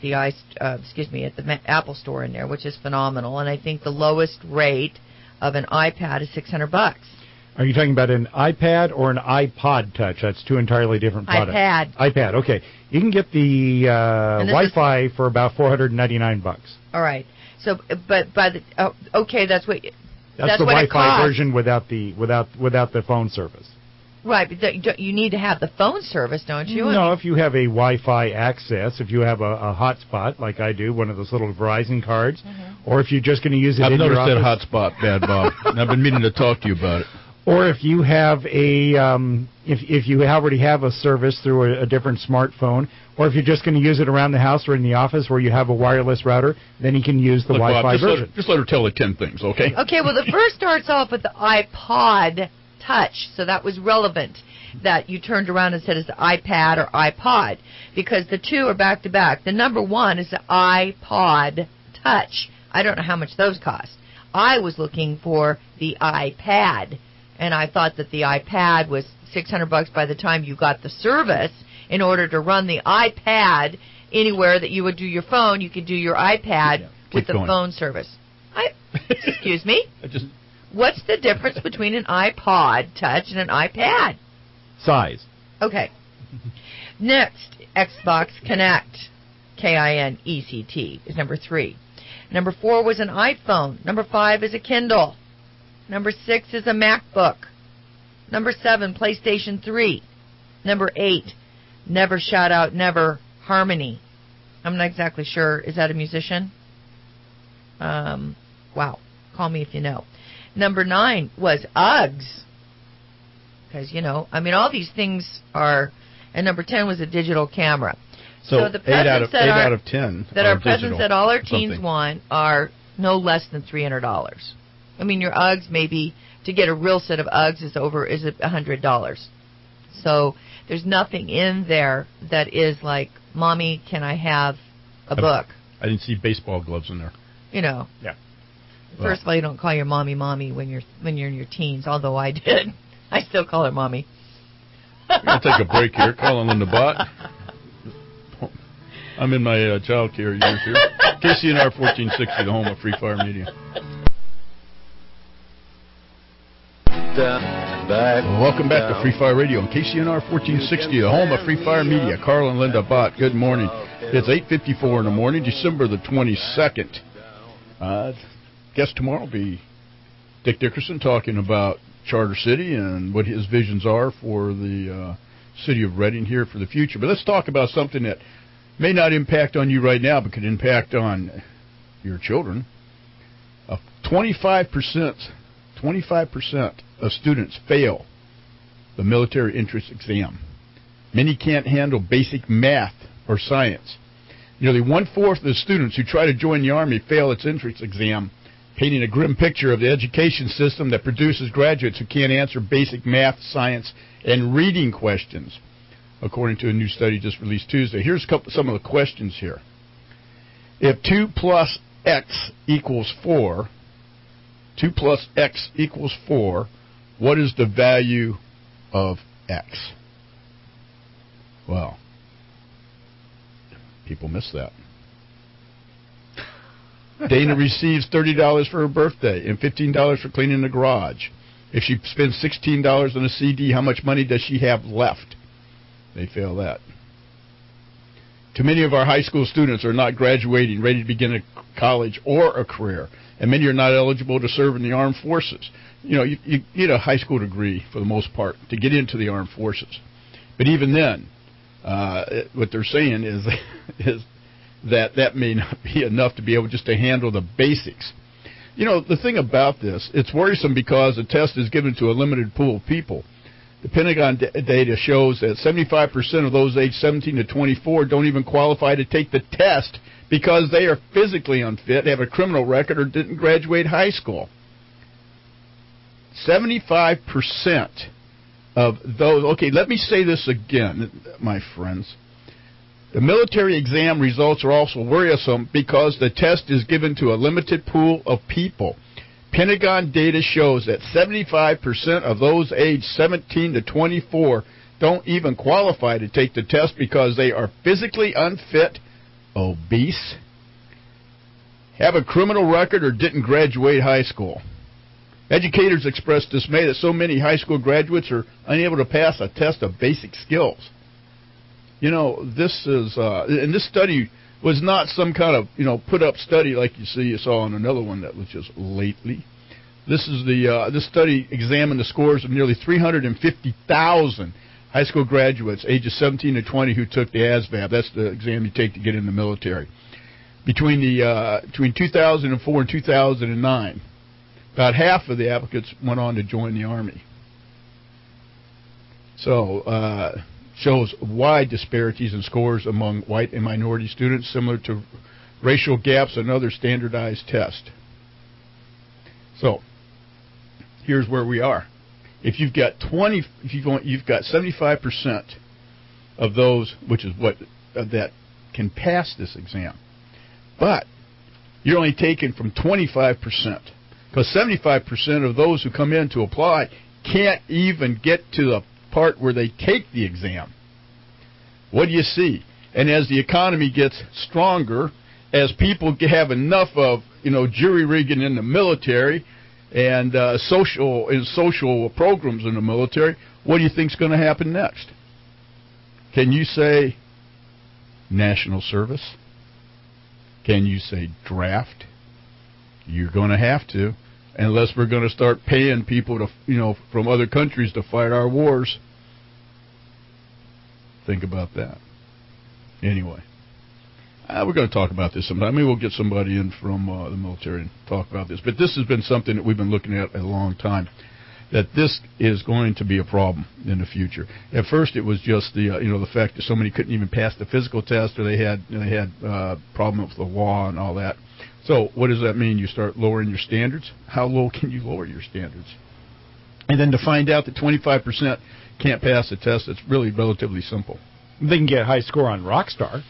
[SPEAKER 3] Apple Store in there, which is phenomenal. And I think the lowest rate of an iPad is $600.
[SPEAKER 4] Are you talking about an iPad or an iPod Touch? That's two entirely different products. iPad, okay. You can get the Wi-Fi for about $499. All
[SPEAKER 3] right. So, but by the okay, that's the
[SPEAKER 4] Wi-Fi version without the phone service.
[SPEAKER 3] Right, but you need to have the phone service, don't you?
[SPEAKER 4] No, if you have a Wi-Fi access, if you have a hotspot like I do, one of those little Verizon cards, or if you're just going to use it in your office.
[SPEAKER 2] I've noticed that hotspot, Bad Bob, and I've been meaning to talk to you about it.
[SPEAKER 4] Or if you have if you already have a service through a different smartphone, or if you're just going to use it around the house or in the office where you have a wireless router, then you can use the Wi-Fi version.
[SPEAKER 2] Just let her tell the 10 things, okay?
[SPEAKER 3] Okay, well, the first starts off with the iPod Touch, so that was relevant that you turned around and said it's the iPad or iPod, because the two are back to back. The number one is the iPod Touch. I don't know how much those cost. I was looking for the iPad, and I thought that the iPad was $600 by the time you got the service. In order to run the iPad anywhere that you would do your phone, you could do your iPad with the phone service. Excuse me? What's the difference between an iPod Touch and an iPad?
[SPEAKER 4] Size.
[SPEAKER 3] Okay. Next, Xbox Kinect, Kinect, is number 3. Number 4 was an iPhone. Number 5 is a Kindle. Number 6 is a MacBook. Number 7, PlayStation 3. Number 8, Never Shout Out Never, Harmony. I'm not exactly sure. Is that a musician? Wow. Call me if you know. Number 9 was Uggs. Because, all these things are... And number 10 was a digital camera.
[SPEAKER 2] So
[SPEAKER 3] the
[SPEAKER 2] 8 out
[SPEAKER 3] presents
[SPEAKER 2] of 10
[SPEAKER 3] that
[SPEAKER 2] are
[SPEAKER 3] our presents
[SPEAKER 2] digital
[SPEAKER 3] that all our
[SPEAKER 2] or
[SPEAKER 3] teens
[SPEAKER 2] something.
[SPEAKER 3] want are no less than $300. Your Uggs maybe to get a real set of Uggs is $100. So there's nothing in there that is like, Mommy, can I have a book?
[SPEAKER 2] I didn't see baseball gloves in there.
[SPEAKER 4] Yeah.
[SPEAKER 3] First of all, you don't call your mommy when you're in your teens, although I did. I still call her mommy.
[SPEAKER 2] We're going to take a break here. Carl and Linda Bott. I'm in my child care years here. KCNR 1460, the home of Free Fire Media. Welcome back to Free Fire Radio on KCNR 1460, the home of Free Fire Media. Carl and Linda Bott, good morning. It's 8:54 in the morning, December the 22nd. Guess tomorrow will be Dick Dickerson talking about Charter City and what his visions are for the city of Reading here for the future. But let's talk about something that may not impact on you right now, but could impact on your children. 25% of students fail the military entrance exam. Many can't handle basic math or science. Nearly 1/4 of the students who try to join the Army fail its entrance exam, painting a grim picture of the education system that produces graduates who can't answer basic math, science, and reading questions, according to a new study just released Tuesday. Here's some of the questions here. If 2 plus x equals 4, 2 plus x equals 4, what is the value of x? Well, people miss that. Dana receives $30 for her birthday and $15 for cleaning the garage. If she spends $16 on a CD, how much money does she have left? They fail that. Too many of our high school students are not graduating, ready to begin a college or a career, and many are not eligible to serve in the armed forces. You need a high school degree for the most part to get into the armed forces. But even then, what they're saying is that may not be enough to be able just to handle the basics. The thing about this, it's worrisome because the test is given to a limited pool of people. The Pentagon data shows that 75% of those aged 17 to 24 don't even qualify to take the test because they are physically unfit, have a criminal record, or didn't graduate high school. 75% of those. Okay, let me say this again, my friends. The military exam results are also worrisome because the test is given to a limited pool of people. Pentagon data shows that 75% of those aged 17 to 24 don't even qualify to take the test because they are physically unfit, obese, have a criminal record, or didn't graduate high school. Educators expressed dismay that so many high school graduates are unable to pass a test of basic skills. This is, and this study was not some kind of, put up study like you saw on another one that was just lately. This is this study examined the scores of nearly 350,000 high school graduates ages 17 to 20 who took the ASVAB. That's the exam you take to get in the military. Between 2004 and 2009, about half of the applicants went on to join the Army. So, shows wide disparities in scores among white and minority students, similar to racial gaps and other standardized tests. So, here's where we are. If you've got 75% of those, which is what that can pass this exam, but you're only taking from 25%, because 75% of those who come in to apply can't even get to the part where they take the exam. What do you see? And as the economy gets stronger, as people have enough of jury rigging in the military and social programs in the military, what do you think is going to happen next? Can you say national service? Can you say draft? You're going to have to. unless we're going to start paying people to, from other countries to fight our wars. Think about that. Anyway, we're going to talk about this sometime. Maybe we'll get somebody in from the military and talk about this. But this has been something that we've been looking at a long time, that this is going to be a problem in the future. At first, it was just the fact that so many couldn't even pass the physical test, or they had problems with the law and all that. So what does that mean? You start lowering your standards? How low can you lower your standards? And then to find out that 25% can't pass the test, it's really relatively simple.
[SPEAKER 4] They can get a high score on Rockstar.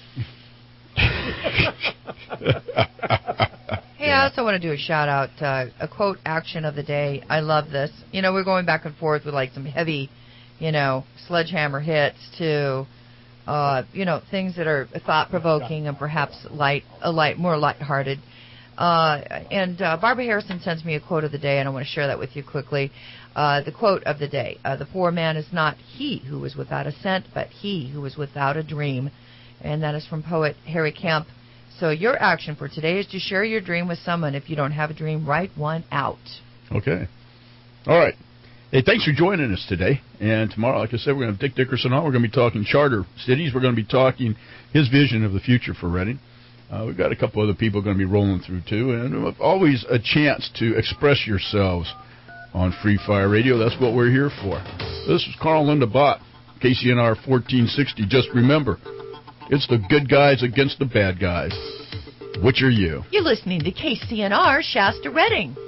[SPEAKER 3] Hey, I also want to do a shout-out, a quote action of the day. I love this. We're going back and forth with, like, some heavy, sledgehammer hits to, things that are thought-provoking and perhaps more lighthearted. And Barbara Harrison sends me a quote of the day, and I want to share that with you quickly. The quote of the day: "The poor man is not he who is without a cent, but he who is without a dream." And that is from poet Harry Kemp. So your action for today is to share your dream with someone. If you don't have a dream, write one out.
[SPEAKER 2] Okay. All right. Hey, thanks for joining us today. And tomorrow, like I said, we're going to have Dick Dickerson on. We're going to be talking charter cities. We're going to be talking his vision of the future for Reading. We've got a couple other people going to be rolling through, too. And always a chance to express yourselves on Free Fire Radio. That's what we're here for. This is Carl Linda Bott, KCNR 1460. Just remember, it's the good guys against the bad guys. Which are you?
[SPEAKER 3] You're listening to KCNR Shasta Reading.